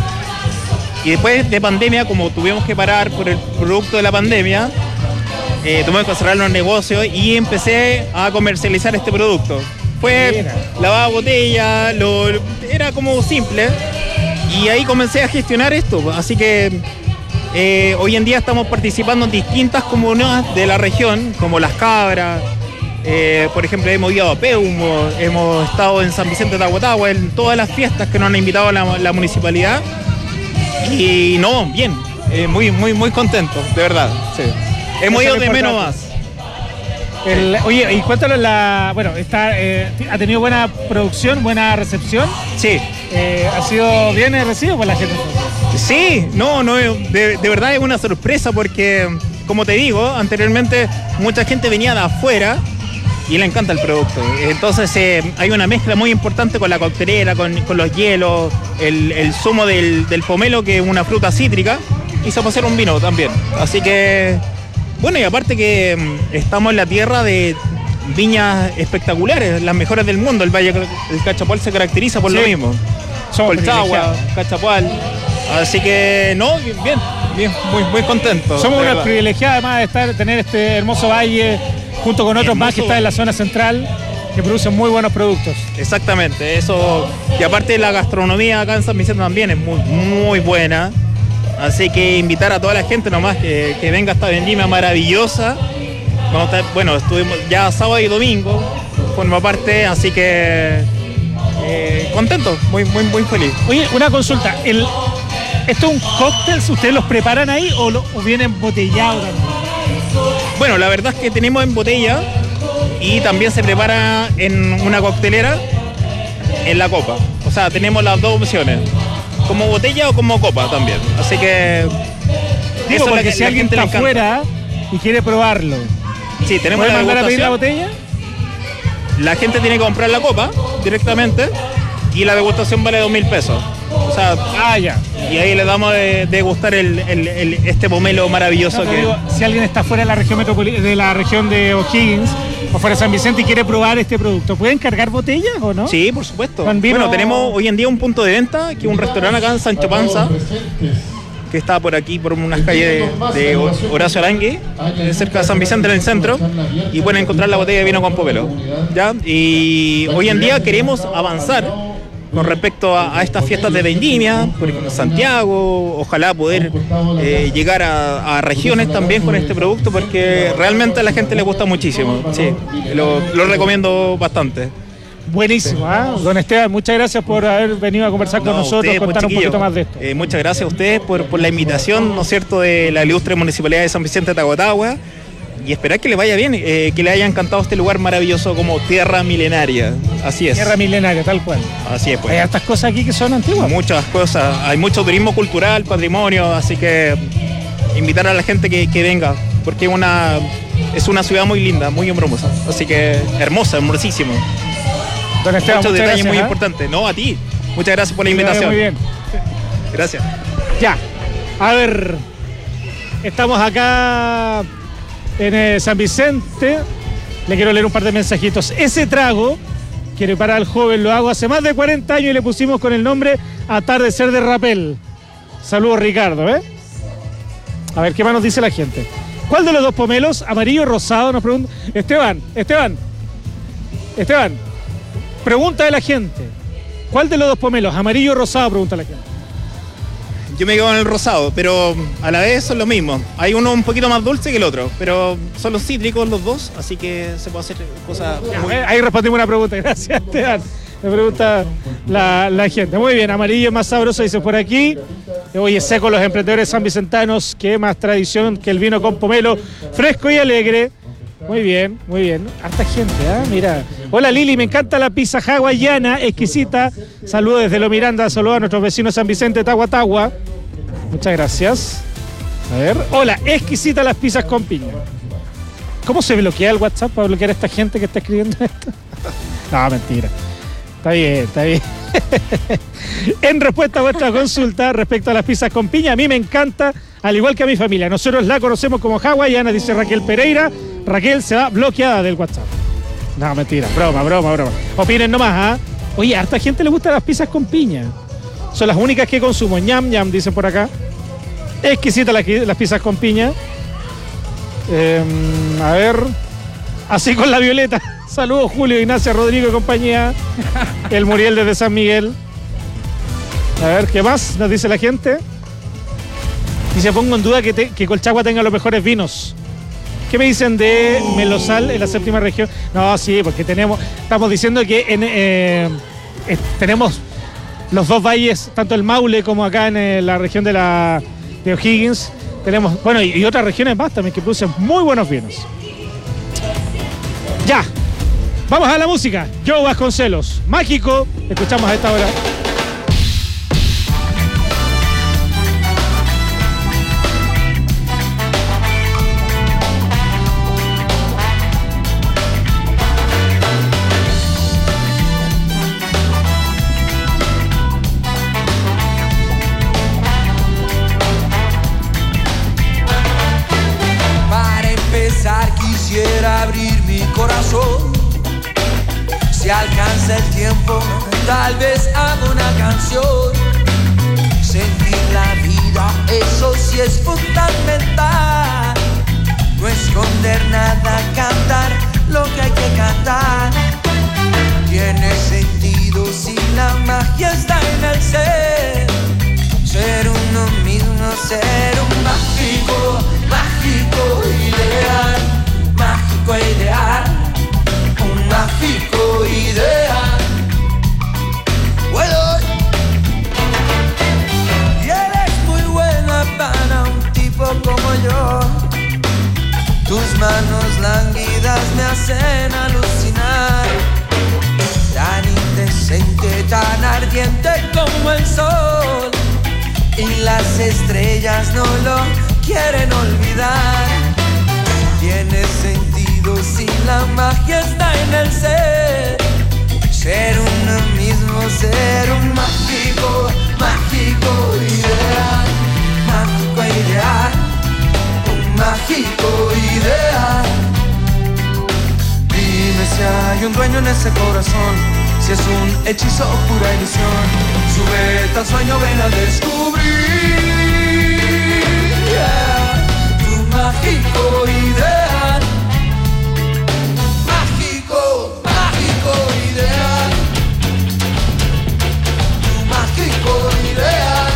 Y después de pandemia, como tuvimos que parar por el producto de la pandemia, tuvimos que cerrar los negocios y empecé a comercializar este producto. Fue lavada botella, era como simple y ahí comencé a gestionar esto. Así que hoy en día estamos participando en distintas comunidades de la región, como Las Cabras, por ejemplo hemos ido a Peumo, hemos estado en San Vicente de Tahuatahua, en todas las fiestas que nos han invitado la municipalidad y bien, muy contentos, de verdad. Sí. Hemos ido de menos más. Oye, y cuéntanos bueno, ha tenido buena producción, buena recepción. Sí. ¿Ha sido bien recibido por la gente? Sí, de verdad es una sorpresa porque, como te digo, anteriormente mucha gente venía de afuera y le encanta el producto. Entonces hay una mezcla muy importante con la coctelera, con los hielos, el zumo del pomelo, que es una fruta cítrica, y se puede hacer un vino también. Así que... Bueno, y aparte que estamos en la tierra de viñas espectaculares, las mejores del mundo. El Valle del Cachapual se caracteriza por lo mismo. Colchagua, Cachapual. Así que, bien, muy contento. Somos unos privilegiados además de tener este hermoso valle junto con otros más que están en la zona central, que producen muy buenos productos. Exactamente, eso. Y aparte la gastronomía acá en San Vicente también es muy buena. Así que invitar a toda la gente nomás que venga a esta vendimia maravillosa. Bueno, estuvimos ya sábado y domingo, forma parte, así que contento, muy feliz. Oye, una consulta, ¿esto es un cóctel? ¿Ustedes los preparan ahí o viene embotellado también? Bueno, la verdad es que tenemos en botella y también se prepara en una coctelera en la copa. O sea, tenemos las dos opciones. Como botella o como copa también. Así que... Digo, porque si alguien está afuera y quiere probarlo, sí, tenemos ¿puede mandar a pedir la botella? La gente tiene que comprar la copa directamente y la degustación vale 2.000 pesos. O sea, ya. Y ahí le damos de degustar este pomelo maravilloso. Si alguien está fuera de la región de O'Higgins o fuera de San Vicente y quiere probar este producto, ¿pueden cargar botellas o no? Sí, por supuesto. Con vino- Bueno, tenemos hoy en día un punto de venta, que es un restaurante acá en Sancho Panza, que está por aquí, por unas calles de Horacio Arangue, cerca de San Vicente, en el centro, y pueden encontrar la botella de vino con pomelo, ¿ya? Y hoy en día queremos avanzar con respecto a estas fiestas de vendimia, por ejemplo en Santiago, ojalá poder llegar a regiones también con este producto, porque realmente a la gente le gusta muchísimo, sí, lo recomiendo bastante. Buenísimo, ¿ah? Don Esteban, muchas gracias por haber venido a conversar con nosotros, ustedes, pues, contar un chiquillos, poquito más de esto. Muchas gracias a ustedes por la invitación, ¿no es cierto?, de la ilustre Municipalidad de San Vicente de Tahuatahua, y esperar que les vaya bien, que les haya encantado este lugar maravilloso como Tierra Milenaria. Así es. Tierra Milenaria, tal cual. Así es, pues. Hay hartas cosas aquí que son antiguas. Muchas cosas, hay mucho turismo cultural, patrimonio, así que invitar a la gente que venga, porque es una ciudad muy linda, muy hermosa, así que hermosísimo. Don Esteban, muchos detalles gracias, muy ¿eh? importantes. No, a ti. Muchas gracias por la Que vaya invitación. muy bien. Gracias. Ya, a ver, estamos acá en San Vicente. Le quiero leer un par de mensajitos. Ese trago que prepara el joven lo hago hace más de 40 años y le pusimos con el nombre Atardecer de Rapel. Saludos, Ricardo, ¿eh? A ver, ¿qué más nos dice la gente? ¿Cuál de los dos pomelos, amarillo o rosado? Nos pregunta. Esteban. Pregunta de la gente. ¿Cuál de los dos pomelos, amarillo o rosado? Pregunta la gente. Yo me quedo con el rosado, pero a la vez son lo mismo. Hay uno un poquito más dulce que el otro, pero son los cítricos los dos, así que se puede hacer cosas muy... Ahí respondimos una pregunta, gracias, Esteban. Me pregunta la gente. Muy bien, amarillo es más sabroso, dice por aquí. Oye, seco los emprendedores sanvicentanos, que más tradición que el vino con pomelo, fresco y alegre. Muy bien, muy bien. Harta gente, ¿ah? Mira. Hola Lili, me encanta la pizza hawaiana, exquisita. Saludos desde Lo Miranda, saludos a nuestros vecinos San Vicente, Tahuatahua. Muchas gracias. A ver. Hola, exquisita las pizzas con piña. ¿Cómo se bloquea el WhatsApp para bloquear a esta gente que está escribiendo esto? No, mentira. Está bien. En respuesta a vuestra consulta respecto a las pizzas con piña, a mí me encanta, al igual que a mi familia. Nosotros la conocemos como hawaiana, dice Raquel Pereira. Raquel se va bloqueada del WhatsApp. No, mentira, broma. Opinen nomás, ¿ah? Oye, a harta gente le gustan las pizzas con piña. Son las únicas que consumo. Ñam, dicen por acá. Exquisita las pizzas con piña. A ver. Así con la Violeta. Saludos, Julio, Ignacia, Rodrigo y compañía. El Muriel desde San Miguel. A ver, ¿qué más nos dice la gente? Dice, pongo en duda que Colchagua tenga los mejores vinos. ¿Qué me dicen de Melosal en la séptima región? No, sí, porque estamos diciendo que tenemos los dos valles, tanto el Maule como acá en la región de O'Higgins. Tenemos, bueno, y otras regiones más también que producen muy buenos vinos. Ya, vamos a la música. Joe Vasconcelos, Mágico, escuchamos a esta hora. Quisiera abrir mi corazón. Si alcanza el tiempo, tal vez hago una canción. Sentir la vida, eso sí es fundamental. No esconder nada, cantar lo que hay que cantar. Tiene sentido si la magia está en el ser. Ser uno mismo, ser un mágico ideal. Mágico ideal, un mágico ideal. Bueno, y eres muy buena para un tipo como yo. Tus manos lánguidas me hacen alucinar. Tan indecente, tan ardiente como el sol. Y las estrellas no lo quieren olvidar. Tiene sentido si la magia está en el ser. Ser uno mismo, ser un mágico ideal. Mágico ideal, un mágico ideal. hay un dueño en ese corazón, si es un hechizo o pura ilusión. Súbete al sueño, ven a descubrir, yeah, tu mágico ideal. Mágico, mágico ideal. Tu mágico ideal.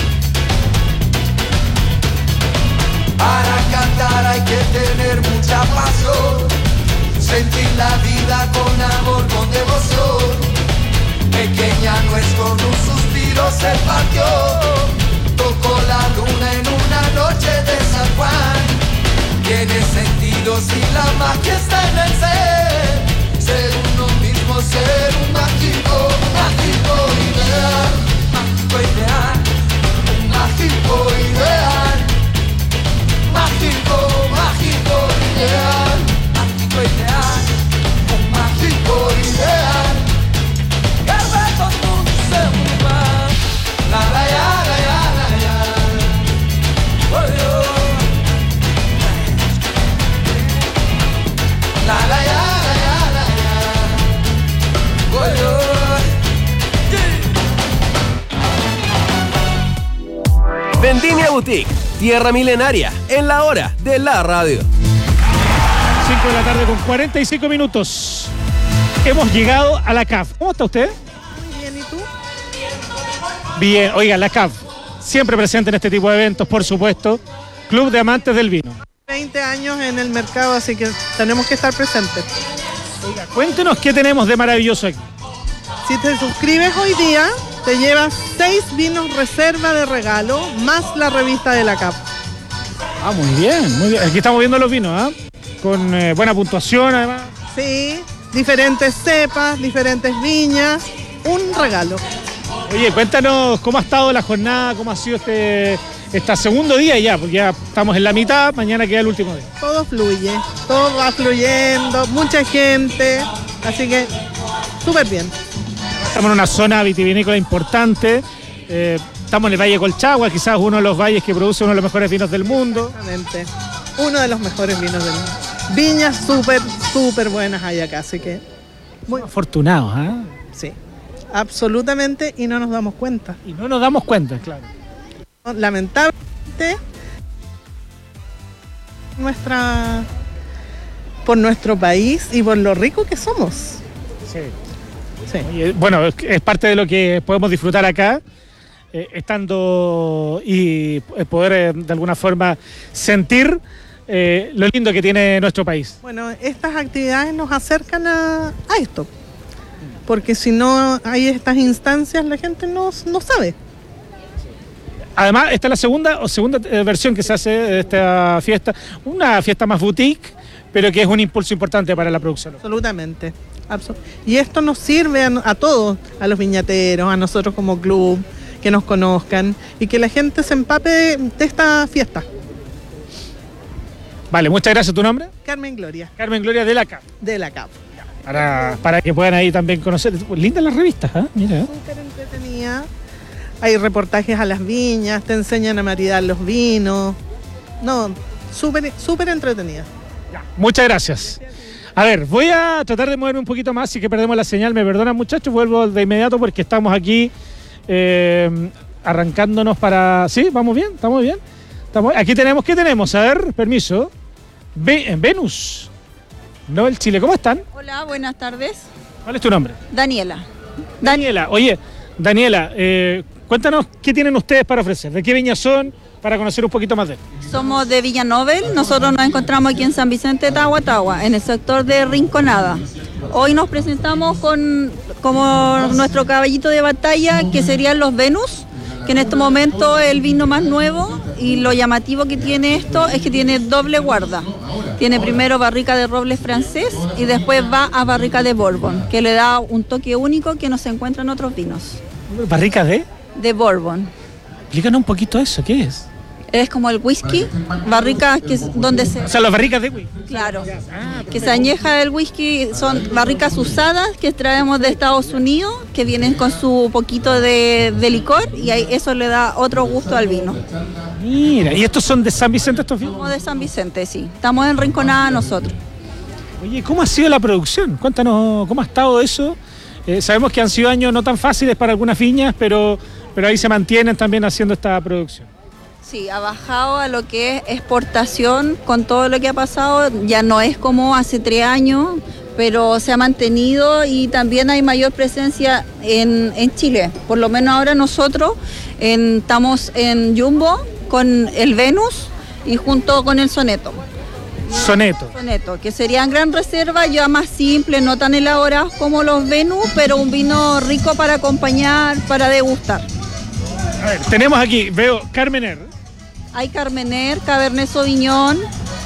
Para cantar hay que tener mucha pasión, sentir la vida con amor, con devoción. Pequeña nuez con un suspiro se partió, tocó la luna en una noche de San Juan. Tiene sentido si la magia está en el ser uno mismo, ser un mágico, mágico ideal. Mágico ideal, mágico ideal. Mágico, mágico ideal. Mágico ideal, un mágico ideal. Que el resto del mundo se mueva. La la ya, la ya, la ya. Oh, Dios. La la ya, la ya, la ya. Oh, Dios. Vendimia Boutique, tierra milenaria, en la hora de la radio. 5 de la tarde con 45 minutos. Hemos llegado a la CAF. ¿Cómo está usted? Muy bien, ¿y tú? Bien, oiga, la CAF, siempre presente en este tipo de eventos, por supuesto. Club de Amantes del Vino. 20 años en el mercado, así que tenemos que estar presentes. Oiga, cuéntenos qué tenemos de maravilloso aquí. Si te suscribes hoy día, te llevas 6 vinos reserva de regalo, más la revista de la CAF. Ah, muy bien, muy bien. Aquí estamos viendo los vinos, ¿ah? Con buena puntuación, además. Sí, diferentes cepas, diferentes viñas, un regalo. Oye, cuéntanos cómo ha estado la jornada, cómo ha sido este segundo día ya, porque ya estamos en la mitad, mañana queda el último día. Todo fluye, todo va fluyendo, mucha gente, así que súper bien. Estamos en una zona vitivinícola importante, estamos en el Valle de Colchagua, quizás uno de los valles que produce uno de los mejores vinos del mundo. Exactamente, uno de los mejores vinos del mundo. Viñas súper, súper buenas hay acá, así que... Muy afortunados, ¿ah? Sí, absolutamente, y no nos damos cuenta. Y no nos damos cuenta, claro. Lamentablemente, por nuestro país y por lo rico que somos. Sí. Sí. Oye, bueno, es parte de lo que podemos disfrutar acá, estando y poder de alguna forma sentir lo lindo que tiene nuestro país. Bueno, estas actividades nos acercan a esto, porque si no hay estas instancias la gente no sabe. Además, esta es la segunda versión que se hace de esta fiesta, una fiesta más boutique, pero que es un impulso importante para la producción. Absolutamente. Y esto nos sirve a todos, a los viñateros, a nosotros como club, que nos conozcan y que la gente se empape de esta fiesta. Vale, muchas gracias. ¿Tu nombre? Carmen Gloria. Carmen Gloria de la CAF. De la CAF. Para que puedan ahí también conocer. Lindas las revistas, ¿eh? Mira. Súper entretenida. Hay reportajes a las viñas, te enseñan a maridar los vinos. No, súper entretenida. Muchas gracias. A ver, voy a tratar de moverme un poquito más, si que perdemos la señal, me perdonan muchachos, vuelvo de inmediato porque estamos aquí arrancándonos para... ¿Sí? ¿Vamos bien? ¿Estamos bien? Aquí tenemos, ¿qué tenemos? A ver, permiso. Venus, Nobel Chile, ¿cómo están? Hola, buenas tardes. ¿Cuál es tu nombre? Daniela. Daniela, oye, Daniela, cuéntanos qué tienen ustedes para ofrecer, de qué viñas son, para conocer un poquito más de él. Somos de Villa Nobel, nosotros nos encontramos aquí en San Vicente de Tahuatahua, en el sector de Rinconada. Hoy nos presentamos como nuestro caballito de batalla, que serían los Venus, que en este momento es el vino más nuevo, y lo llamativo que tiene esto es que tiene doble guarda. Tiene primero barrica de roble francés y después va a barrica de Bourbon, que le da un toque único que no se encuentra en otros vinos. ¿Barrica de? De Bourbon. Explícanos un poquito eso, ¿qué es? Es como el whisky, barricas que es donde se... O sea, las barricas de whisky. Claro, que se añeja el whisky, son barricas usadas que traemos de Estados Unidos, que vienen con su poquito de licor y ahí eso le da otro gusto al vino. Mira, ¿y estos son de San Vicente estos vinos? Somos de San Vicente, sí. Estamos en Rinconada nosotros. Oye, ¿cómo ha sido la producción? Cuéntanos, ¿cómo ha estado eso? Sabemos que han sido años no tan fáciles para algunas viñas, pero ahí se mantienen también haciendo esta producción. Sí, ha bajado a lo que es exportación con todo lo que ha pasado. Ya no es como hace 3 años, pero se ha mantenido y también hay mayor presencia en Chile. Por lo menos ahora nosotros estamos en Jumbo con el Venus y junto con el Soneto. Soneto, que serían gran reserva, ya más simple, no tan elaborados como los Venus, pero un vino rico para acompañar, para degustar. A ver, tenemos aquí, veo Carmener. Hay Carmener, Cabernet Sauvignon,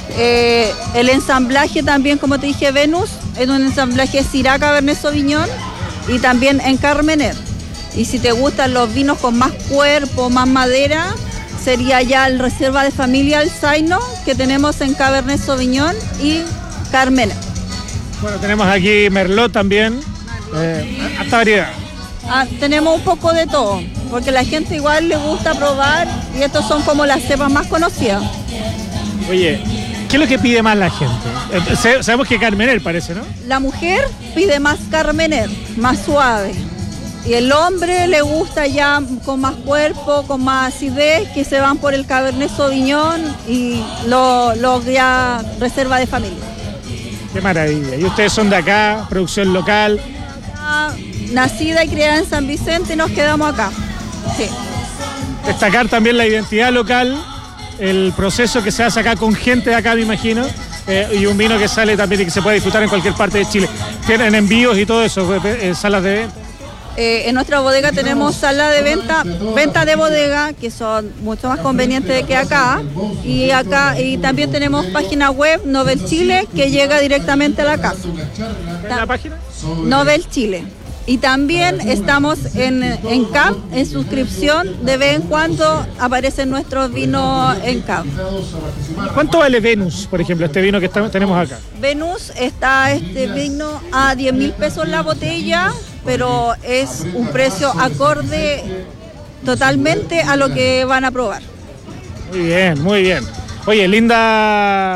el ensamblaje también, como te dije, Venus, es un ensamblaje Syrah Cabernet Sauvignon y también en Carmener. Y si te gustan los vinos con más cuerpo, más madera, sería ya el Reserva de Familia Alzaino, que tenemos en Cabernet Sauvignon y Carmener. Bueno, tenemos aquí Merlot también, hasta variedad. Tenemos un poco de todo, porque a la gente igual le gusta probar y estos son como las cepas más conocidas. Oye, ¿qué es lo que pide más la gente? Sabemos que Carmener parece, ¿no? La mujer pide más Carmener, más suave. Y el hombre le gusta ya con más cuerpo, con más acidez, que se van por el Cabernet Sauvignon y los ya Reserva de Familia. Qué maravilla. Y ustedes son de acá, producción local. Nacida y criada en San Vicente, nos quedamos acá. Sí. Destacar también la identidad local, el proceso que se hace acá con gente de acá, me imagino, y un vino que sale también y que se puede disfrutar en cualquier parte de Chile. Tienen envíos y todo eso, salas de venta. En nuestra bodega tenemos sala de venta de bodega, que son mucho más convenientes que acá. Y también tenemos página web Novel Chile, que llega directamente a la casa. ¿En la página? Novel Chile. Y también estamos en CAP, en suscripción. De vez en cuando aparecen nuestros vinos en CAP. ¿Cuánto vale Venus, por ejemplo, este vino que tenemos acá? Venus está este vino a 10.000 pesos la botella, pero es un precio acorde totalmente a lo que van a probar. Muy bien, muy bien. Oye, linda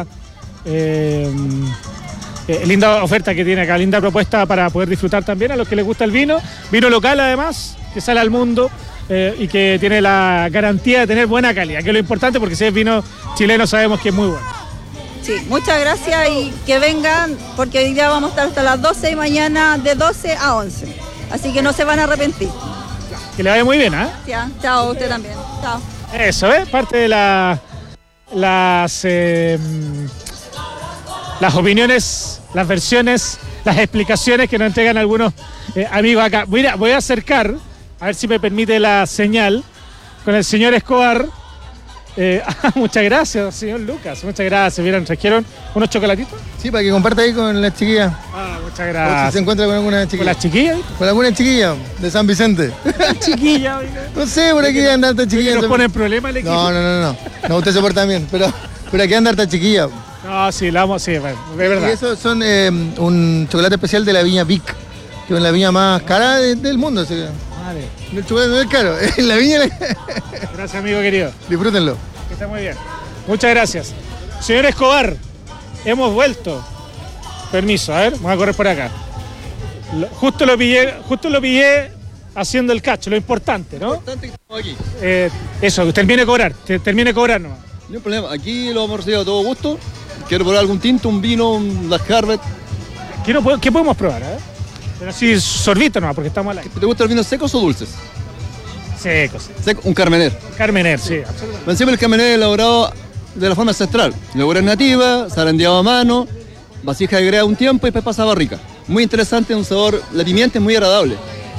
oferta que tiene acá, linda propuesta para poder disfrutar también a los que les gusta el vino. Vino local además, que sale al mundo y que tiene la garantía de tener buena calidad, que es lo importante porque si es vino chileno sabemos que es muy bueno. Sí, muchas gracias y que vengan porque hoy día vamos a estar hasta las 12 y mañana de 12 a 11. Así que no se van a arrepentir. Que le vaya muy bien, ¿eh? Ya, chao, usted también. Chao. Eso, parte de las opiniones, las versiones, las explicaciones que nos entregan algunos amigos acá. Mira, voy a acercar, a ver si me permite la señal, con el señor Escobar. Muchas gracias, señor Lucas. Muchas gracias. ¿Vieron? ¿Trajeron unos chocolatitos? Sí, para que comparte ahí con las chiquillas. Muchas gracias. Si se encuentra con alguna chiquilla. ¿Con las chiquillas? Con alguna chiquilla de San Vicente. Chiquilla, no sé, por aquí anda harta chiquilla. ¿Nos ponen problema el equipo? No, usted se porta bien, pero aquí anda harta chiquilla. No, sí, la vamos, sí, es verdad. Y eso son un chocolate especial de la viña Vic, que es la viña más cara del mundo. Así que vale. El chocolate no es caro, es la viña. Gracias, amigo querido. Disfrútenlo. Que está muy bien. Muchas gracias. Señor Escobar, hemos vuelto. Permiso, a ver, vamos a correr por acá. Justo lo pillé haciendo el cacho, lo importante, ¿no? Importante que estamos aquí. Eso, termine de cobrar nomás. No hay problema, aquí lo vamos a recibir a todo gusto. Quiero probar algún tinto, un vino, un Las Harvest. ¿Qué podemos probar? Pero así sorbito nomás, porque estamos al aire. ¿Te gustan los vinos secos o dulces? Secos. Un Carmener. Carmener, sí, absolutamente. Encima el Carmener es elaborado de la forma ancestral. Levadura nativa, zarandeado a mano, vasija de greda un tiempo y después pasa a barrica. Muy interesante, un sabor, la pimienta es muy agradable.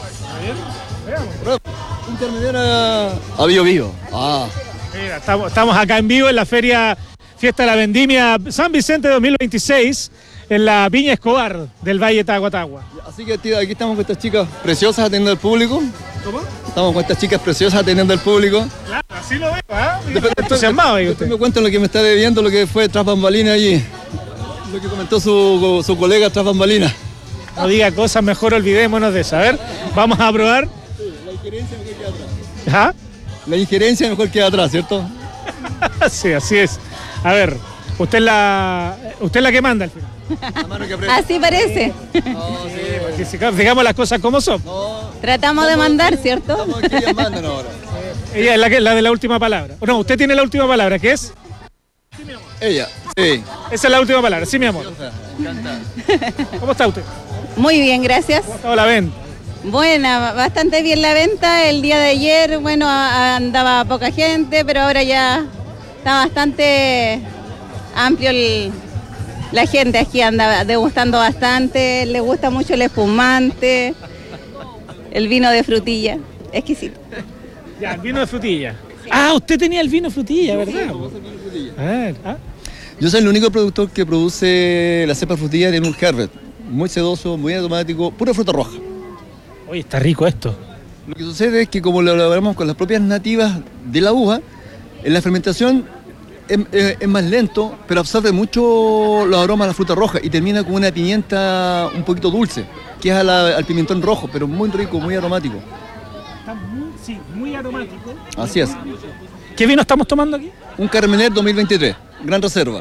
Un Carmener a Bio Bio. Mira, estamos acá en vivo en la feria Fiesta de la Vendimia San Vicente 2026 en la Viña Escobar del Valle Tahuatahua. Así que tío, aquí estamos con estas chicas preciosas atendiendo al público. ¿Cómo? Estamos con estas chicas preciosas atendiendo al público. Claro, así lo veo, entusiasmado. Después me cuentan lo que me está bebiendo, lo que fue tras bambalina allí. Lo que comentó su colega tras bambalina. No diga cosas, mejor olvidémonos de saber. Vamos a probar. La injerencia mejor queda atrás. ¿Ah? La injerencia mejor queda atrás, ¿cierto? Sí, así es. A ver, Usted es la que manda al final. Así parece. Digamos las cosas como son. Tratamos de mandar, ¿cierto? Ella es la de la última palabra. No, usted tiene la última palabra, ¿qué es? Ella, sí. Esa es la última palabra, sí, mi amor. ¿Cómo está usted? Muy bien, gracias. ¿Cómo está la venta? Buena, bastante bien la venta. El día de ayer, bueno, andaba poca gente, pero ahora ya está bastante amplio la gente aquí, anda degustando bastante. Le gusta mucho el espumante, el vino de frutilla, exquisito. Ya, el vino de frutilla. Ah, usted tenía el vino de frutilla, ¿verdad? A ver, Yo soy el único productor que produce la cepa frutilla en un Herbert. Muy sedoso, muy aromático, pura fruta roja. Oye, está rico esto. Lo que sucede es que como lo elaboramos con las propias nativas de la uva, en la fermentación es más lento, pero absorbe mucho los aromas de la fruta roja y termina con una pimienta un poquito dulce, que es al pimentón rojo, pero muy rico, muy aromático. Está muy aromático. Así es. ¿Qué vino estamos tomando aquí? Un Carmener 2023, gran reserva.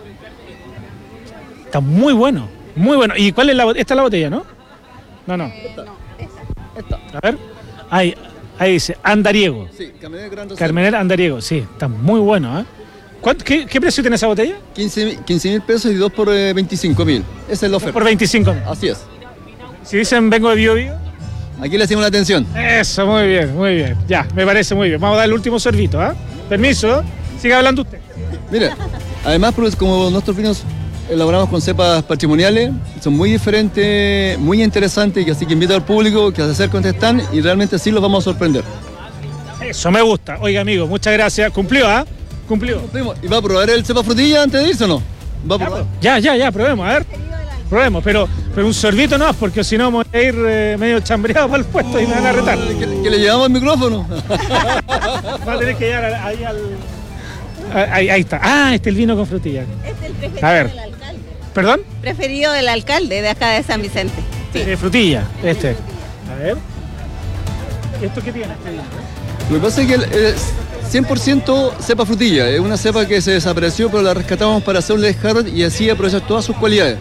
Está muy bueno, muy bueno. ¿Y cuál es la botella? Esta es la botella, ¿no? No. A ver. Ahí dice, Andariego. Sí, Carmener gran reserva. Carmener Andariego, sí, está muy bueno, ¿eh? ¿Qué precio tiene esa botella? 15.000 pesos y 2 por 25.000. Esa es la oferta. Por 25.000. Así es. Si dicen vengo de Bio Bio. Aquí le hacemos la atención. Eso, muy bien, muy bien. Ya, me parece muy bien. Vamos a dar el último sorbito, ¿ah? Permiso, siga hablando usted. Mire, además, como nuestros vinos elaboramos con cepas patrimoniales, son muy diferentes, muy interesantes, y así que invito al público que se acerque a este stand y realmente sí los vamos a sorprender. Eso me gusta. Oiga, amigo, muchas gracias. Cumplió, ¿ah? Cumplió. ¿Y va a probar el cepa frutilla antes de irse o no? ¿Va a probar? Ya, probemos, a ver. Probemos, pero un sorbito no, porque si no me voy a ir medio chambreado para el puesto y me van a retar. ¿Que le llevamos el micrófono? Va a tener que llegar ahí al... Ahí está. Ah, el vino con frutilla. Este es el preferido a ver. del alcalde. ¿Perdón? Preferido del alcalde de acá de San Vicente. Sí. Frutilla, este. A ver. ¿Esto qué tiene? Lo que pasa es que es 100% cepa frutilla. Es una cepa que se desapareció, pero la rescatamos para hacer un Late Harvest y así aprovechar todas sus cualidades.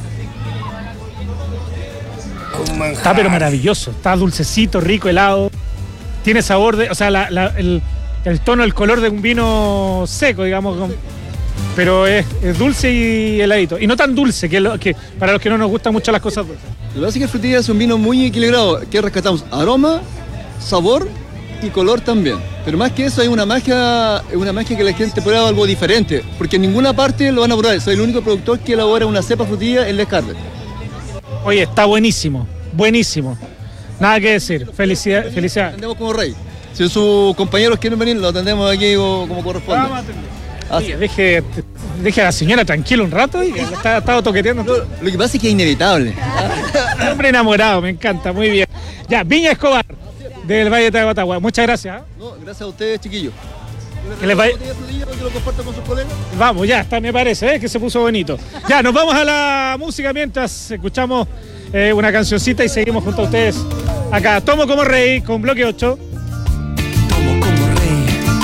Está pero maravilloso. Está dulcecito, rico, helado. Tiene sabor de... O sea, el tono, el color de un vino seco, digamos. Pero es dulce y heladito. Y no tan dulce, que para los que no nos gustan mucho las cosas dulces. Lo que pasa es que el frutilla es un vino muy equilibrado, que rescatamos aroma, sabor y color también. Pero más que eso hay una magia que la gente prueba algo diferente, porque en ninguna parte lo van a probar. Soy el único productor que elabora una cepa frutilla en Late Harvest. Oye, está buenísimo, buenísimo. Nada que decir. Felicidades. Lo atendemos como rey. Si sus compañeros quieren venir, lo atendemos aquí como corresponde. Oye, deje a la señora tranquila un rato y está toqueteando. Lo que pasa es que es inevitable. Hombre enamorado, me encanta, muy bien. Ya, Viña Escobar, del Valle de Tahuatahua. Muchas gracias. No, gracias a ustedes, chiquillos. Que les vaya... que lo compartan con sus colegas. Vamos, ya está, me parece, que se puso bonito. Ya, nos vamos a la música mientras escuchamos una cancioncita y seguimos junto a ustedes acá. Tomo como rey con Bloque 8. Tomo como rey.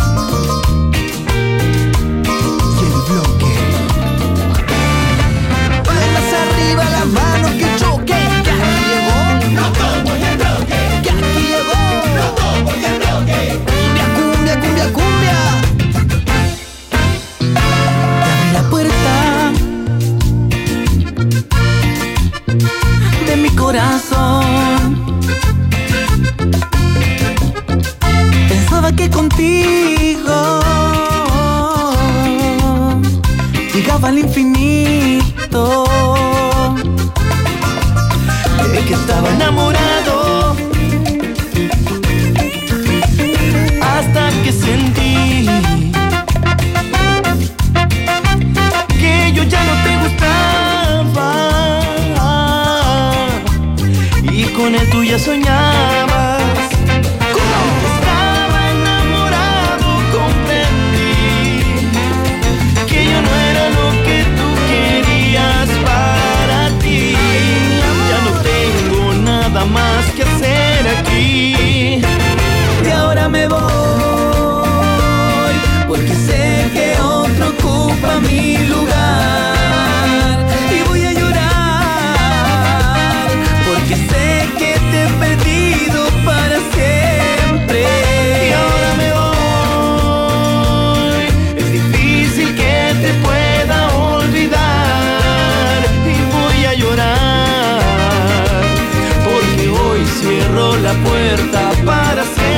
Y el bloque. Palmas arriba, las manos que choquen. Que aquí llegó. No tomo y el bloque. Que aquí llegó. No tomo y el bloque. Cumbia, cumbia, cumbia, cumbia. Te abrí la puerta de mi corazón. Pensaba que contigo llegaba al infinito, de que estaba enamorado, hasta que sentí que yo ya no te gustaba y con él tú ya soñabas. Más que hacer aquí y ahora me voy porque sé que otro ocupa mi lugar. la puerta para siempre.